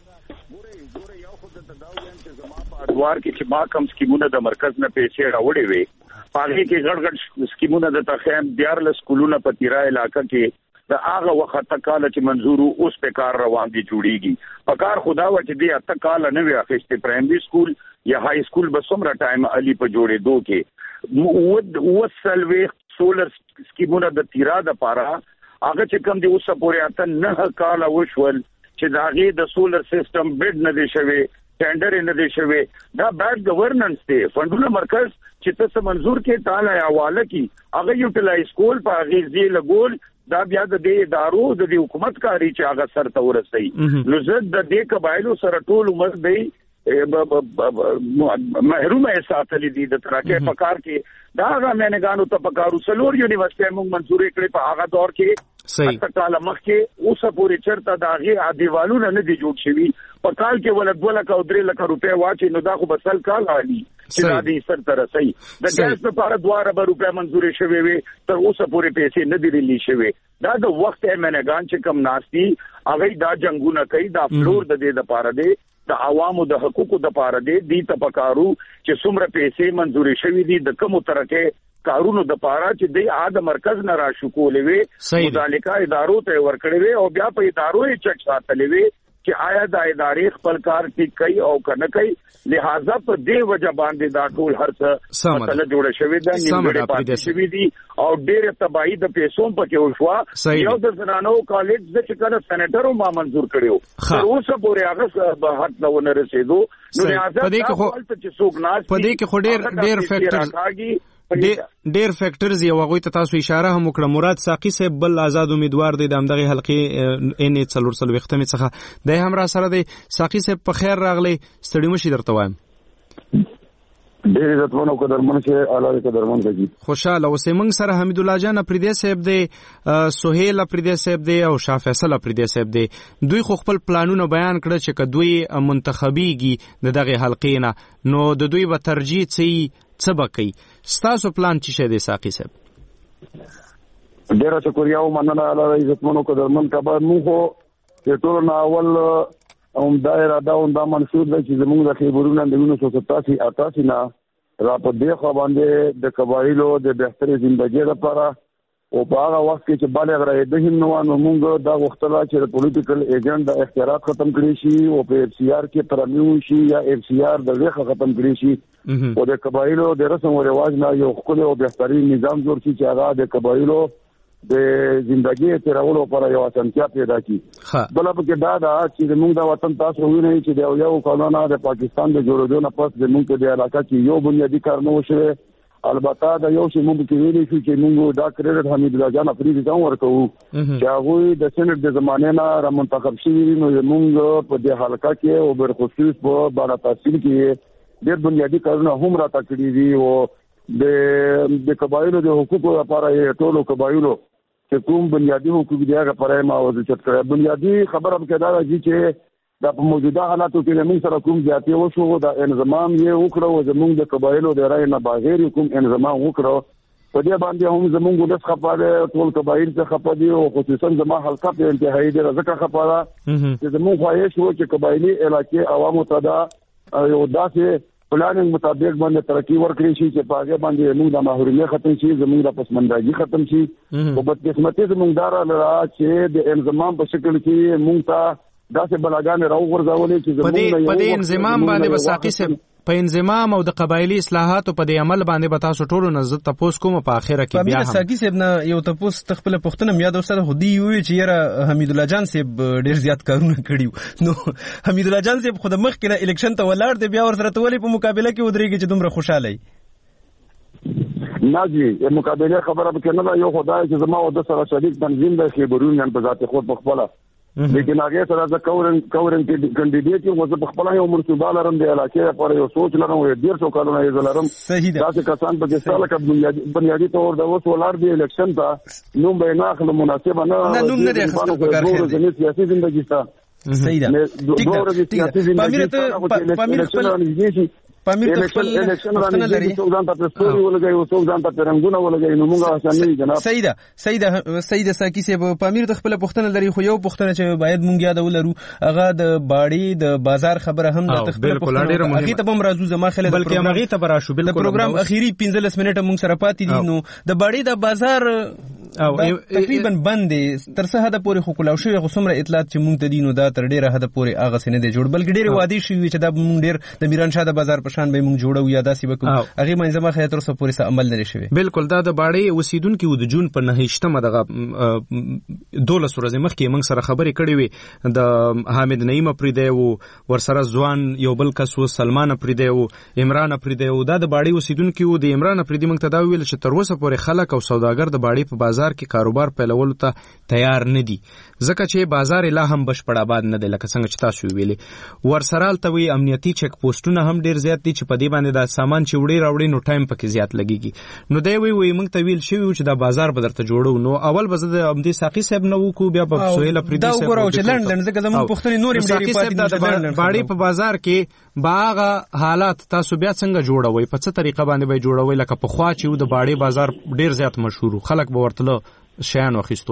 ادوار کې چې ما کم سکیمونه د مرکز نه پیسې راوړې وي پاره کې غړ سکیمونه د تخیم 14 سکولونه په تیرا علاقہ کې دا هغه وخت کاله چې منظور اوس په کار روان دي جوړیږي. په کار خدا و چې دی اته کاله نه وي اخیسته پرایمري سکول یا های سکول به څومره ټایم علي په جوړې دوه کې وسلوي سولر سکیمونه د تیرا د پاره هغه چې کوم دی اوس پورې اته نه کاله وشول چې داغه د سولر سیستم بډ نه دی شوی ټینډر نه دی شوی. دا بیډ گورننس دی. فندونه مرکز چې تاسو منظور کې تعالی حواله کی هغه یوټیلایز کول په غیزي لګول دا بیا د دې ادارو د حکومت کاری چې هغه سر ته ورسي. نو زه د دې قبایلو سره ټول عمر دی محروم ساتلې دي د ترکه پکار کې دا هغه مینګانو ته پکارو سلور یونیورسيټي موږ منځوري کړې په هغه دور کې صحیح کاله مخکې اوسه پوری چرته داغه عادیوالونه نه دي جوړ شوی په کال کې ولک 2 لک او 3 لک روپے واچي نو دا خو بسل کال علي چې دا دې سر تر صحیح د ګاز لپاره 2 روپے منځوري شوی وي تر اوسه پوری پیسې نه دي ریلی شوی. دا د وخت مینګان چې کم ناشتي هغه دا جنگونه کوي دا فلور د دې لپاره دی د عوامو د حقوقو د پاره دی ته پکارو چې څومره پیسې منځوري شوی دي د کوم ترکه کارونو د پاره چې د عاد مرکز نه را شو کولې وي مدالکا ادارو ته ورکړې وي او بیا په ادارو یې چک ساتلې وي چې آیا د ادارې خپل کار ټیک کوي او کنه کوي. لہذا په دې وجه باندې دا ټول هر څه مسله جوړه شوې ده نیمګړې پاتې شوې دي او ډېر تباہي د پیسو په کې وشوه. یو د زنانو کالج د چې کله سېنیټرو ما منزور کړو تر اوسه پورې هغه به حد نه ونه رسیدو. نو لہذا په دې کې خو ډېر فیکټرز ډیر فیکټرز یو غوي ته تاسو اشاره هم وکړه. مراد ساقي صاحب بل آزاد امیدوار دی د همدغه حلقې ان 4 وختمه څخه د هم را سره دی. ساقي صاحب په خیر راغلی ستړي مشي درته وایم. ډیر عزتمنو قدرمن شه اعلی قدرمن دی خوشاله اوسې موږ سره حمید الله جان افریدي صاحب دی سہیل افریدي صاحب دی او شاه فیصل افریدي صاحب دی. دوی خو خپل پلانونه بیان کړ چې کدوې منتخبيږي دغه حلقې نه نو د دوی به ترجیح څه بکی. ستاسو پلان چې شه دی ساقي صاحب؟ ډیر شکریا او مننه اعلی عزتمنو قدرمن کبا مو خو ټول نه اول دایره دا منشور دی چې زموږ د خبرونو د 1987 نه را په دې خو باندې د قبایلو د بهتري ژوندۍ لپاره او په هغه وخت کې چې بالغ راځي نو موږ دا وختلا چې پولیټیکل ایجنټ د اختیارات ختم کړي شي او په اف سی آر کې پرمیو شي یا اف سی آر د ویخه ختم کړي شي او د قبایلو د رسم او رواج نه یو خپل او بهترین نظام جوړ شي چې هغه د قبایلو د ژوندۍ تیرولو لپاره یو اسانتیا پیدا کړي. بل په کې دا چې موږ د وطن تاسو وینئ چې د یو قانون د پاکستان د جوړېدو نه پس د موږ د علاقې کې یو بنیادی کار نه وشوي البته دا یو چې موږ کې ویلي شو چې موږ دا کریډټ حمید الله جان افریدي ته ورکوو چې هغه د سېنات د زمانه نه را منتخب شوی نو موږ په دې حلقه کې او برخصوص په بالا تحصیل کې ډېر بنیادی کارونه هم را تکړی دي او د قبایلو د حقوقو لپاره یې ټولو قبایلو چې کوم بنیادی حقوق دي هغه پرې ما وځي چې بنیادی خبره به دا راځي چې د موجوده حالاتو کې موږ سره کوم ځاتي وشو د انضمام یې وکړو زموږ د قبایلو د رای نه بغیر کوم انضمام وکړو په دې باندې هم زموږ د خپل ټول قبایل څخه خپدي او خصوصا زما حلقه په انتهایی د رزقه خپاره چې زموږ خواهش وو چې قبایلی علاقې عوامو ته دا یو داسې پلانینګ مطابق باندې ترقی ورکړي شي چې پاګه باندې موږ د محرومیت ختم شي زموږ د پسماندګي ختم شي او بدقسمتي زموږ دار لرا چې د انضمام په شکل کې موږ ته داسې بلاګانې راوغورځولې چې زموږ په دې انضمام باندې وساقي سم په انضمام او د قبایلی اصلاحات په دې عمل باندې به تاسو ټولو نه زه تاسو کوم په اخره کې بیا هم ساقي صاحب نه یو تاسو تخپل پښتنه میا د استاد خودي وی چې یاره حمید الله جان صاحب ډیر زیات کارونه کړیو نو حمید الله جان صاحب خود مخ کې الیکشن ته ولاړ دی بیا ور سره تولې په مقابله کې ودرېږي چې دومره خوشاله ناجی مقابله خبره به نه یو خدای چې زما او د سره شریک تنظیم د خبرونه په ذات خود بخبله لیکن هغه سره د کورن کینډیډیټ یو وځ په خپل یو منصوبه لرم د علاقې لپاره یو سوچ لرم او ډیر څو کارونه یې لرم دا چې کسان په کیسه لکه بنیادی تور د وسو لار دی الیکشن ته نوم به نه خل مناسبه نه نوم نه دی خپل په کار خیر د سیاسي ژوندۍ ته صحیح ده پامیر پامیر خپل پښتنه لري څوک ځان ته ستوري ولګي او څوک ځان ته رنگونه ولګي نو موږ آسانه جناب صحیح ده ساقي صاحب پامیر خپل پښتنه لري خو یو پښتنه چې باید مونږ یاد ولرو هغه د باړې د بازار خبره هم د خپل پښتنه هغه ته هم راځو زما خل بلکې هغه ته براشو بالکل پروګرام اخیری 15 منټه مونږ سره پاتې دي نو د باړې د بازار تقریبا بند تر څه حد پورې خو کلاو شوی غوسمره اطلاعات چې مونږ ته دینو دا تر ډیره حد پورې هغه سینه دی جوړ بلکې ډیره وادي شوی چې دا مونږ ډیر د میران شاه د بازار په شان به مونږ جوړو یا داسې وکړو هغه منځمه خیا تر څه پورې څه عمل نه شوی بالکل دا د باړې اوسیدونکو د جون په 9مه دغه 12 ورځې مخکې مونږ سره خبرې کړې وي د حامد نعیم پریده او ورسره ځوان یو بل کس و سلمان پریده او عمران پریده او دا د باړې اوسیدونکو د عمران پریده مونږ ته دا ویل چې تر اوسه پورې خلک او سوداګر د باړې په بازار کې کاروبار پیلولو ته تیار نه دي ځکه چې بازار لا هم بشپړ آباد نه دی لکه څنګه چې تاسو ویلي ورسره التوي امنیتي چک پوسټونه هم ډیر زیات دي چې په دې باندې دا سامان چې وړي راوړي نو ټایم پکې زیات لګيږي نو دی وی موږ ته ویل شوی چې دا بازار به درته جوړو نو اول به د امدي ساقي صاحب نو کو بیا په سهیل پریدي صاحب دا وګورو چې لندن ځکه زموږ پښتني نورې ډېری پاتې باړې په بازار کې باغه حالات تاسو بیا څنګه جوړوي په څه طریقه باندې به جوړوي لکه په خوا چې د باړې بازار ډیر زیات مشهور خلک به ورتله شیان واخیستو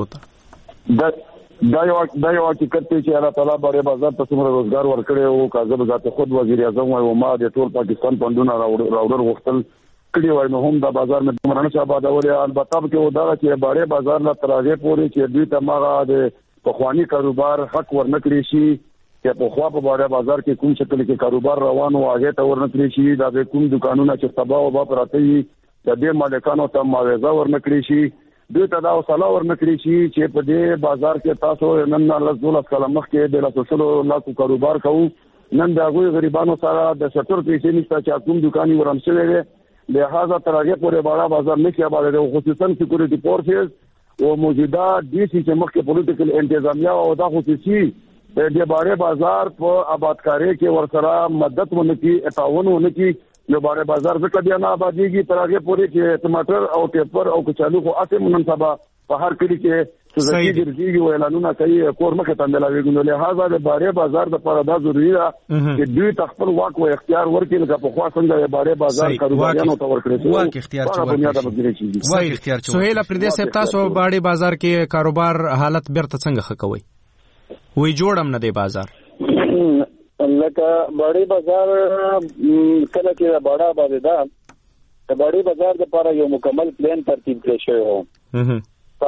ته دا یو حقیقت دی چې الله تعالی باندې بازار ته څومره روزګار ورکړي او کاظم ذات خود وزیر اعظم او ما د ټول پاکستان پوندونه راوړل وختل کړي وای نو هم دا بازار مې مرانه شاه آبادولې البته کې ودا چې باړې بازار لا ترغه پوري چې دوی ته ماغه د پخوانی کاروبار حق ورنکړي شي چې په خوا په باړې بازار کې کوم شکل کې کاروبار روان او هغه ته ورنکړي شي دا به کوم دکانونه چې تباہ او با پراته وي د دې مالکانو ته معاوضه ورنکړي شي دوی ته دا وساله ورنکړي شي چې په دې بازار کې تاسو نن الله دولت کلم مخکې د لاسوسلو لاکو کاروبار کوو نن دا غوي غریبانو سره د 70 پیسې نشته چې کوم دکاني ورم شوی دی لہذا ترغه پورې بالا بازار نه کې آباد دی خصوصا سکیورټي فورسز او موجوده ډي سي چې مخکې پولیټیکل انتظامیه او دا خصوصي د باړې بازار په آبادکاري کې ورسره مدد ونکي تعاون ونکي نو باندې بازار څخه بیا نه آبادیږي ترغه پورې چې ټماټر او ټیپر او کچالو خو اته منصبه په هر کلی کې ځکه ګرځي او اعلانونه کوي کور مخه تندلاوي نو لہذا د باړې بازار د پر ادا ضروری ده چې دوی خپل واک او اختیار ورکړي لکه په خوا څنګه باړې بازار کاروباریانو ته ورکړي واک اختیار ورکړي واک اختیار سهیل پردیس صاحب تاسو باړې بازار کې کاروبار حالت بیرته څنګه خکوي وی جوړم نه دی بازار لکه باړې بازار کله چې باړه باندې دا د باړې بازار لپاره یو مکمل پلان ترتیب کړی شوی و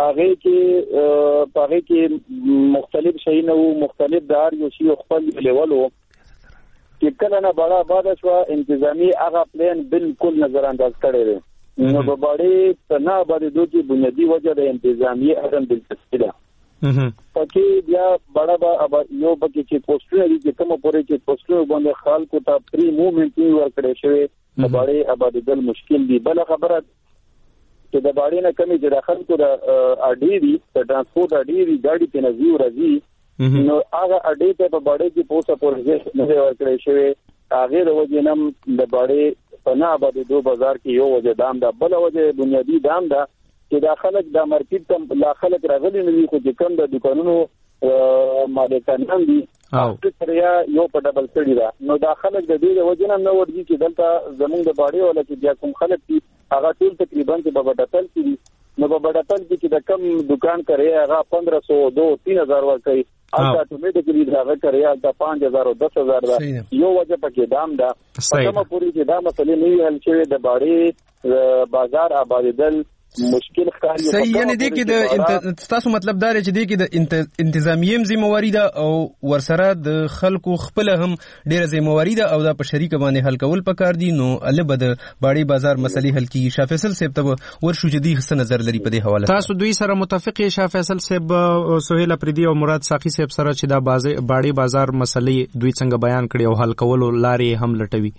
پاره کې مختلف شیونه او مختلف دار یو شی خپل لیولو چې کله نه باړه آباد شو انتظامی هغه پلان بالکل نظر انداز کړی دی نو په باړې نه باندې دوی بنیادی وجه د انتظامی عدم دلچسپي پکې بیا بڑا یو پکې چې پوسټونه دي چې کوم پورې چې پوسټونه باندې خلکو ته پری موومنټ ورکړی شوی د باړې آبادېدل مشکل دي. بل خبره چې د باړې نه کمی چې د خلکو د اډې دي د ترانسپورت اډې دي ګاډي په نزي ورځي نو هغه اډې ته په باړې کې پوسه پروژه نه ورکړې شوی هغه د وجنم د باړې په نه آبادېدو بازار کې یو وجه دام ده. بل وجه بنیادی دام ده چې د خلک د مارکیټ ته لا خلک راغلي نه دي خو چې کوم د دکانونو مالکان دي او تریا یو په ډبل کړی دا نو دا خلک د دې وجنم نه ورځي چې دلته زمونږ د باړې ولا چې بیا کوم خلک دي هغه ټول تقریبا چې په بډاتل کې نو په بډاتل کې چې د کم دکان کوي هغه 1500 3000 ورکړي او اتوماتیکلی دا کوي هغه 5000 او 10000 دا یو وجه پکې دام دا کومه پوری چې دا مسلې نه حل شوی د باړې بازار آبادېدل مشکل ښکاري. صحیح یعنی دی کې د تاسو مطلب دا چې دی کې د انتظامیه ذمہواری ده او ورسره د خلکو خپل هم ډیره ذمہواری ده او دا په شریکه باندې حل کول پکار دي. نو البته د باړې بازار مسلې حل کیږي. شاه فیصل صاحب ته ورشو چې دی څه نظر لري په دې حواله؟ تاسو دوی سره متفق یې شاه فیصل صاحب سہیل افریدی او مراد ساقی صاحب سره چې دا باړې بازار مسلې دوی څنګه بیان کړي او حل کولو لارې هم لټوي؟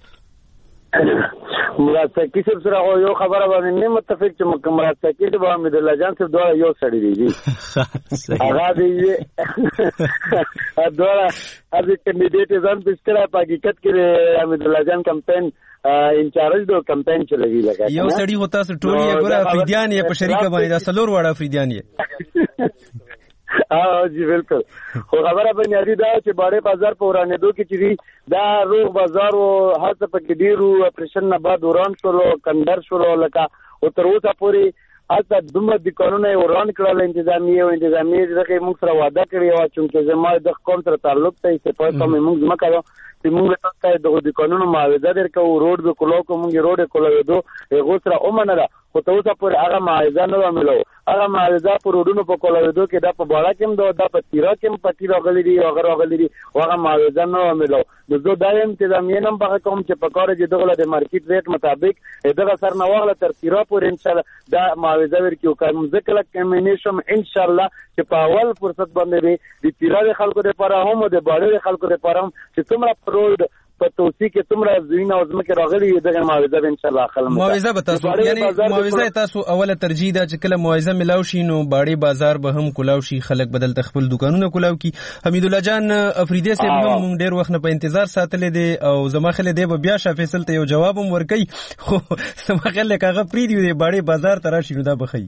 مراد ساقی صاحب سره یو خبره باندې نه متفق چې مراد ساقی د حمید الله جان صاحب دوه یو سړی دی هغه دی دوه از کینډیډیټ ځان پښتره په حقیقت کې حمید الله جان کمپاین انچارج دو کمپاین چلوي لگا یو سړی ہوتا سو ټول یې ګره افریدیان یې په شریکه باندې دا سلور وړه افریدیان یې جی بالکل خو خبره بنیادی دا چې باړې بازار په ورانېدو کې چې دا روغ بازار او هڅه پکې ډیرو اپریشن نه بعد وران شو کندر شو لکه او تر اوسه پورې اته دومره د قانوني وران کړل انتظامیه دغه موږ سره وعده کړی او چې زما د قوم سره تعلق ته یې په کومه موږ ځمکه چې موږ ته د قانونو معاوضه درکو روډ به کولو کوم روډ کولو دو هغه سره اومنه ده خو ته اوسه پورې هغه معاوضه نه وملو هغه معاوضه پر روډونو په کولو دو کې دا په باړه کې دا په تیرا کې پتی راغلي دي او راغلي دي هغه معاوضه نه وملو نو زه دا انتظامیه نم په کوم چې په کار دي دغه د مارکیټ ریټ مطابق دغه سر نه واغله تر تیرا پورې ان شاء الله دا معاوضه ورکیو کوم ځکه کمینیشن ان شاء الله چې په اول فرصت باندې د تیرا د خلکو لپاره هم د باړې د خلکو لپاره هم چې څومره پروډ په توصیه کې څومره زوینه او ځمکه راغلي دغه معاوضه ان شاء الله خلک معاوضه به تاسو یعنی معاوضه تاسو اوله ترجیح ده چې کله معاوضه ملاو شي نو باړې بازار به هم کولاو شي خلک بدل تخپل دکانونه کولاو کی. حمید الله جان افریدی صاحب هم ډیر وخت په انتظار ساتلې دي او زما خله دی بیا شاه فیصل ته یو جواب هم ورکړي خو زما خله کاغه پری دی باړې بازار ته راشي نو دا بخي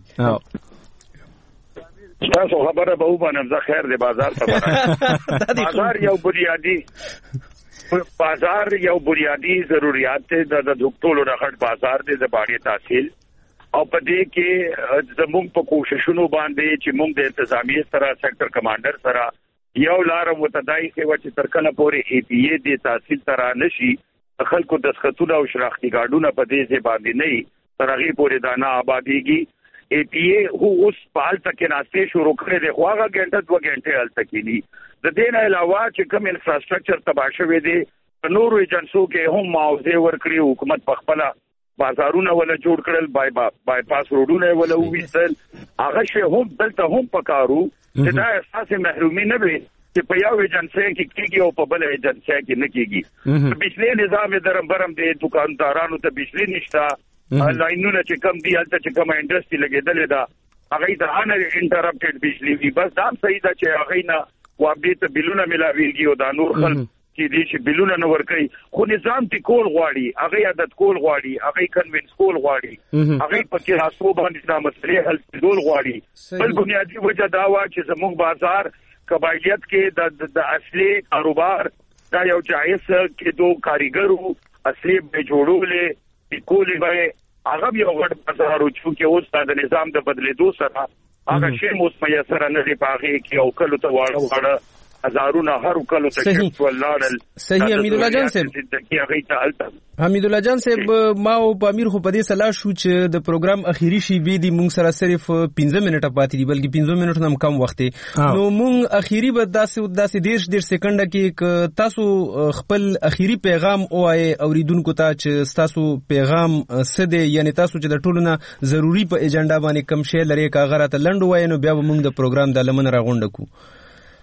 تاسو خبره به وبنم خیر دی بازار ته بازار یو بنیادی بازار یو بنیادی ضرورت دی د ټولو رغړ بازار دی د باړې تحصیل او په دې کې زموږ په کوششونو باندې چې موږ د انتظامیه سره سېکټر کمانډر سره یو لار متدای کې و چې تر کله پورې ای پی ای د تحصیل سره نشي خلکو د سختونه او شراختی ګاډونه په دې باندې نه تر هغه پورې دا نه آبادیږي ای پی ای هو اوس په حال تک ناشته شروع کړي دی خو هغه ګنټه 2 غنټه حل تکینی د دې نه علاوه چې کوم انفراستراکچر تباہ شوی دی نورو ایجنسو کې هم معاوضه ورکړي حکومت په خپل بازارونه ولا جوړ کړل بای پاس روډونه ولا وېستل هغه شی هم دلته هم پکارو چې دا احساس محرومي نه وي چې په یو ایجنسی کې کېږي او په بل ایجنسی کې نه کېږي بجلی نظام درم برم دی دکاندارانو ته بجلی نشته لاینونه چې کم دی هلته چې کومه انډستری لګېدلې ده هغه ته ان انټرپټډ بجلی وي بس دا صحیح ده چې هغه نه وابې ته بلونه ملاويږي او دا نور خلک چې دې چې بلونه نه ورکړي خو نظام تی کول غواړي هغه عادت کول غواړي هغه کنوینس کول غواړي هغه پکې راسو باندې دا مسلې حل کول غواړي بل بنیادی وجه دا و چې زموږ بازار قبایلیت کې د اصلي کاروبار دا یو جایز کې دوه کاریګرو اصلي به جوړولې کولې به هغه یو غټ بازار چې اوس د نظام د بدلېدو سره هغه شی مو سره نه دی پاغي کې او کله ته واړه هزارونه هر کله ته ولادل صحیح حمید الله جان صاحب حمید الله جان صاحب ما او امیر خو په دې صلاح شو چې د پروګرام اخیری شی به دی مونږ سره صرف 15 منټه پاتې دي بلکې 15 منټه هم کم وخت نو مونږ اخیری به داسې 10 سکند کې تاسو خپل اخیری پیغام اوای اوریدونکو ته چې تاسو پیغام سده یعنی تاسو چې د ټولو ضروری په ایجنډا باندې کم شی لري کاغره ته لنډ وای نو بیا مونږ د پروګرام د لمن راغونډ کو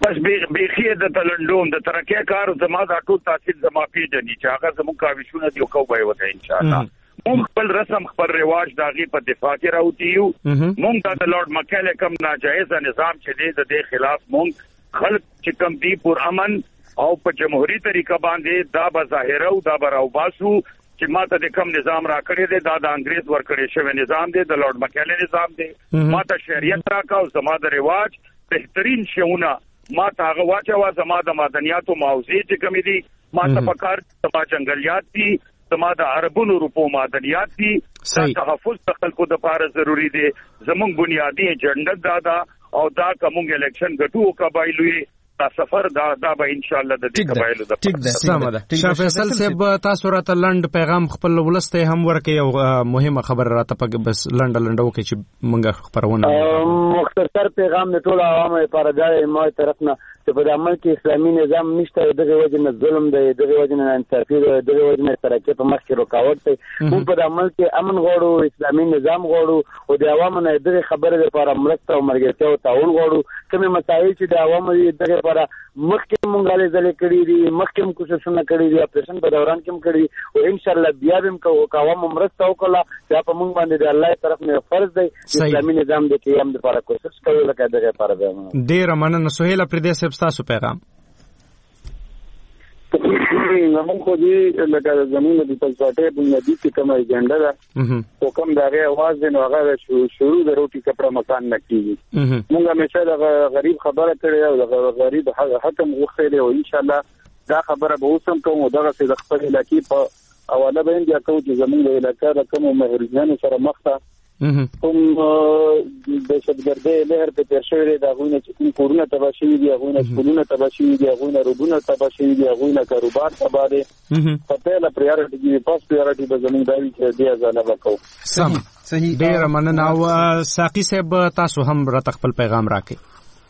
بس بیخي د تلندوم د ترکیه کار زما دا ټول تاثیر زما پیژني چې هغه زموږ کاوشونه دی کو به وته ان شاء الله مونږ خپل رسم خپل رواج داغي په دفاع کې راوتی یو مونږ د لارډ مکاله کم ناجایز نظام چې دی د دې خلاف مونږ خلک چې کم دی پر امن او په جمهوریت طریقه باندې دا به ظاهره او دا به راوباسو چې ماته د کم نظام راکړی دی دا د انګريز ورکړی شوی نظام دی د لارډ مکاله نظام دی ماته شریعت راکاو زما د رواج بهترین شونه ما ته هغه واچوا زما د مدنیاتو موضوع چې کوم دي ما ته پکار زما جنگلیات دي زما د عربونو روپو مدنیات دي تحفظ د خلکو د لپاره ضروری دي زموږ بنیادی ایجنډا دا او دا کوم الیکشن غټو قبایلوي دا سفر دا به ان شاء الله د دې قبایلو د ټیک ده سم ده شاه فیصل صاحب تاسو راته لند پیغام خپل ولسته هم ورکې او مهمه خبر راته پک بس لند وکي چې مونږه خبرونه مختصر پیغام د ټول عوامو لپاره دی ما طرفنا چې په عمل کې اسلامي نظام نشته دغه وجه نه ظلم دی دغه وجه نه انصافي دی دغه وجه نه ترقی په مخ کې رکاوټ دی موږ په عمل کې امن غواړو اسلامي نظام غواړو او د عوامو نه دغه خبره لپاره مرسته او مرګرتیا او تعاون غواړو کومه مسایل چې د عوامو دغه لپاره مخکې مونږه لږه کړی دي مخکې کوششونه کړی دي اپریشن په دوران کې هم کړی او ان شاء الله بیا هم کوم مرسته وکړه چې په مونږ باندې د الله طرف نه فرض دی اسلامي نظام د قیام لپاره کوشش کوي لکه دغه لپاره دی ډیر مننه سهیل پردیس تاسو پیغام زمون خو دې لکه زمون د پلساټه بنیادی کې کومه ایجنډا ده او کوم دغه आवाज دی نو هغه شروع د روټي کپڑا مکان نه کیږي موږ همیشه د غریب خبره کړې او د غریب حکم غوښتل او ان شاء الله دا خبره به اوسم کوم دغه د خپل علاقې په اوله باندې کوم چې زمون د علاقې د کوم مهرجان سره مخ ته کوم د شتګردې لهر په تیر شوی دی دا غوونه چې کوم کورونه تباہ شوي دي غوونه سکولونه تباہ شوي دي غوونه روډونه تباہ شوي دي غوونه کاروبار تباہ دي په پهله پریارټي دی پاس پریارټي به زموږ دایي چې دی ځاله وکاو سم صحیح ډیر مننه او ساقي صاحب تاسو هم را خپل پیغام راکړئ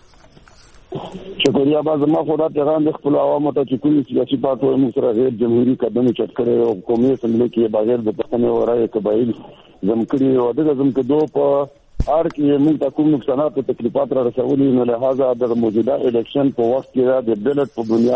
شکریہ باز ما خو دا پیغام د خپل عوامو ته چې کوم سیاسي پارټو موږ سره غیر جمهوریت قدم چت کړي او قومي اسمبلی کې بغیر د پښتنو او رائے قبایل زمکړي او دغه زمکدو په ار کې موږ ته کوم نقصانات او تکلیفات را رسولي نو لہذا د موجوده الیکشن په وخت کې د بلټ په دنیا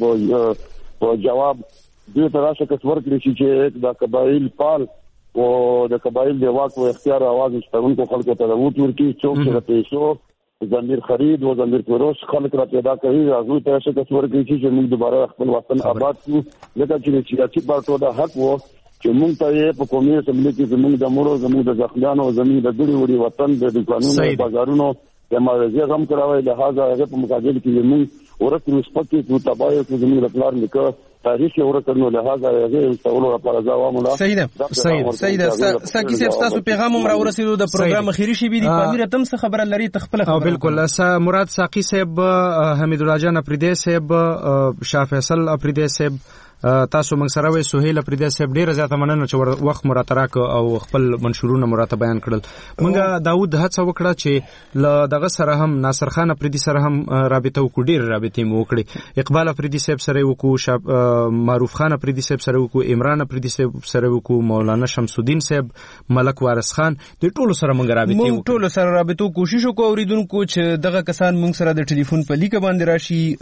په جواب دې تراشه کسور کړی چې د قبایل پال او د قبایل د واک او اختیار आवाज شتونکو خلکو ته ورکړي څوک چې د پیسو زمیر خرید و زمیر فروش خلق را پیدا کوي راځو ته چې څور کوي چې موږ دوباره خپل وطن آباد کړو لکه چې سیاسي پارټو د حق وو چې موږ ته په قومي اسمبلی کې زموږ د مړو زموږ د ځخلانو زموږ د ګړي وړي وطن د قانوني بازارونو د مازیګ هم کراوي لہذا هغه په مقابل کې موږ ورته سپکې کو تباہي کو زموږ لپاره لیکه تاریخ ورکړنو لہذا هغه ټولو لپاره ځواب مولا صحیح ده ساقي صاحب تاسو پیغام هم را ورسېدو د پروګرام اخیری شی بي دي پامیر تم څه خبره لري تخپل خبره بالکل مراد ساقي صاحب حمید الله جان افریدی صاحب شاه فیصل افریدی صاحب تاسو موږ سره وې سهیل افریدی صاحب ډیره زیاته مننه چې وخت مراتراک او خپل منشورونه مراته بیان کړل موږ داوود هڅه وکړه چې ل دغه سره هم ناصر خان افریدی سره هم رابطه وکړو ډیر رابطه مو وکړي اقبال افریدی صاحب سره وکړو معروف خان افریدی صاحب سره وکړو عمران افریدی صاحب سره وکړو مولانا شمس الدین صاحب ملک وارث خان د ټولو سره موږ رابطه وکړو موږ ټولو سره رابطه کوشش وکړو اوریدونکو چې دغه کسان موږ سره د ټلیفون په لیک باندې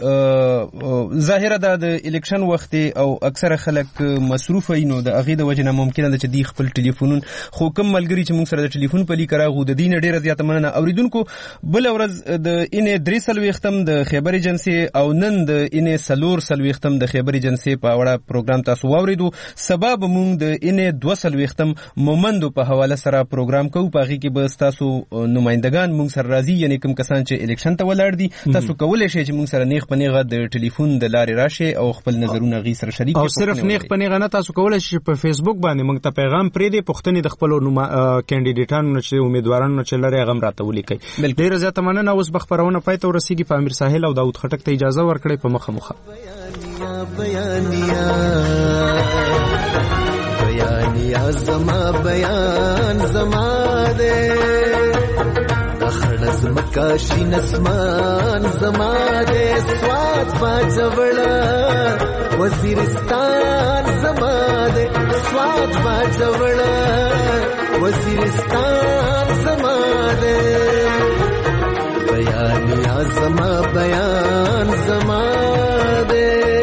راشي ظاهره د الیکشن وخت او اکثر خلک مصروف وي نو د اغه د وجه نه ممکنه ده چې دی خپل ټلیفونون خو کوم ملګری چې موږ سره د ټلیفون په لیک راغو د دین ډیره زیاته مننه اوریدونکو بل ورځ د ان 3 ختم د خیبر ایجنسی او نن د ان 4 ختم د خیبر ایجنسی په وړه پروګرام تاسو واوریدو سبب موږ د ان 2 ختم مومندو په حواله سره پروګرام کوو په هغه کې به تاسو نمائندگان موږ سره راځي یعنی کوم کسان چې الیکشن ته ولاړ دي تاسو کولای شئ چې موږ سره نیغ پنیغه د ټلیفون د لارې راشي او خپل نظرونه غي سره شریک کړئ صرف نیغ پنیغه نه تاسو کولای شئ په فیسبوک باندې موږ ته پیغام پرې دی پښتني د خپل کینډیډیټانو چې امیدوارانو چې لري هغه راته ولیکي ډیر زیاته مننه اوس بخبرونه پای ته ورسیږي په امیر ساحل او داود خټک ته اجازه ورکړي په مخه بیانیا زما بیان زما دے خړز مکاشي نسمان زما دے سواد باجوړه وزیرستان زما دے سواد باجوړه وزیرستان زما دے بیانیا زما بیان زما دے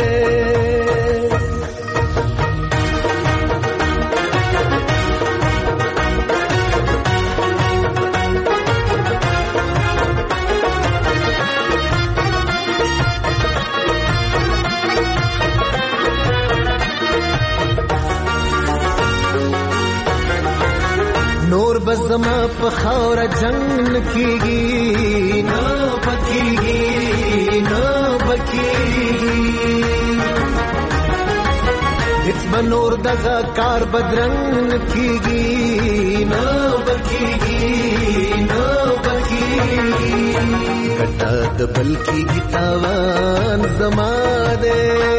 نور بزما په خاور جنگ کیږي نو بکیږي نو بکیږي هیڅ بنور دغه کار بدرنګ کیږي نو بکیږي نو بکیږي کټا د بلکیږي تاوان زما دے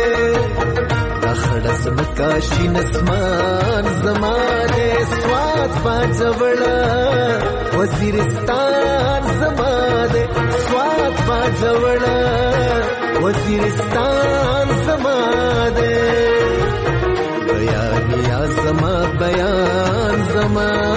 خړس مکاشي نسمان زما دے سواد باجوړا وزیرستان زما دے سواد باجوړا وزیرستان زما دے بیان یا زما بیان زما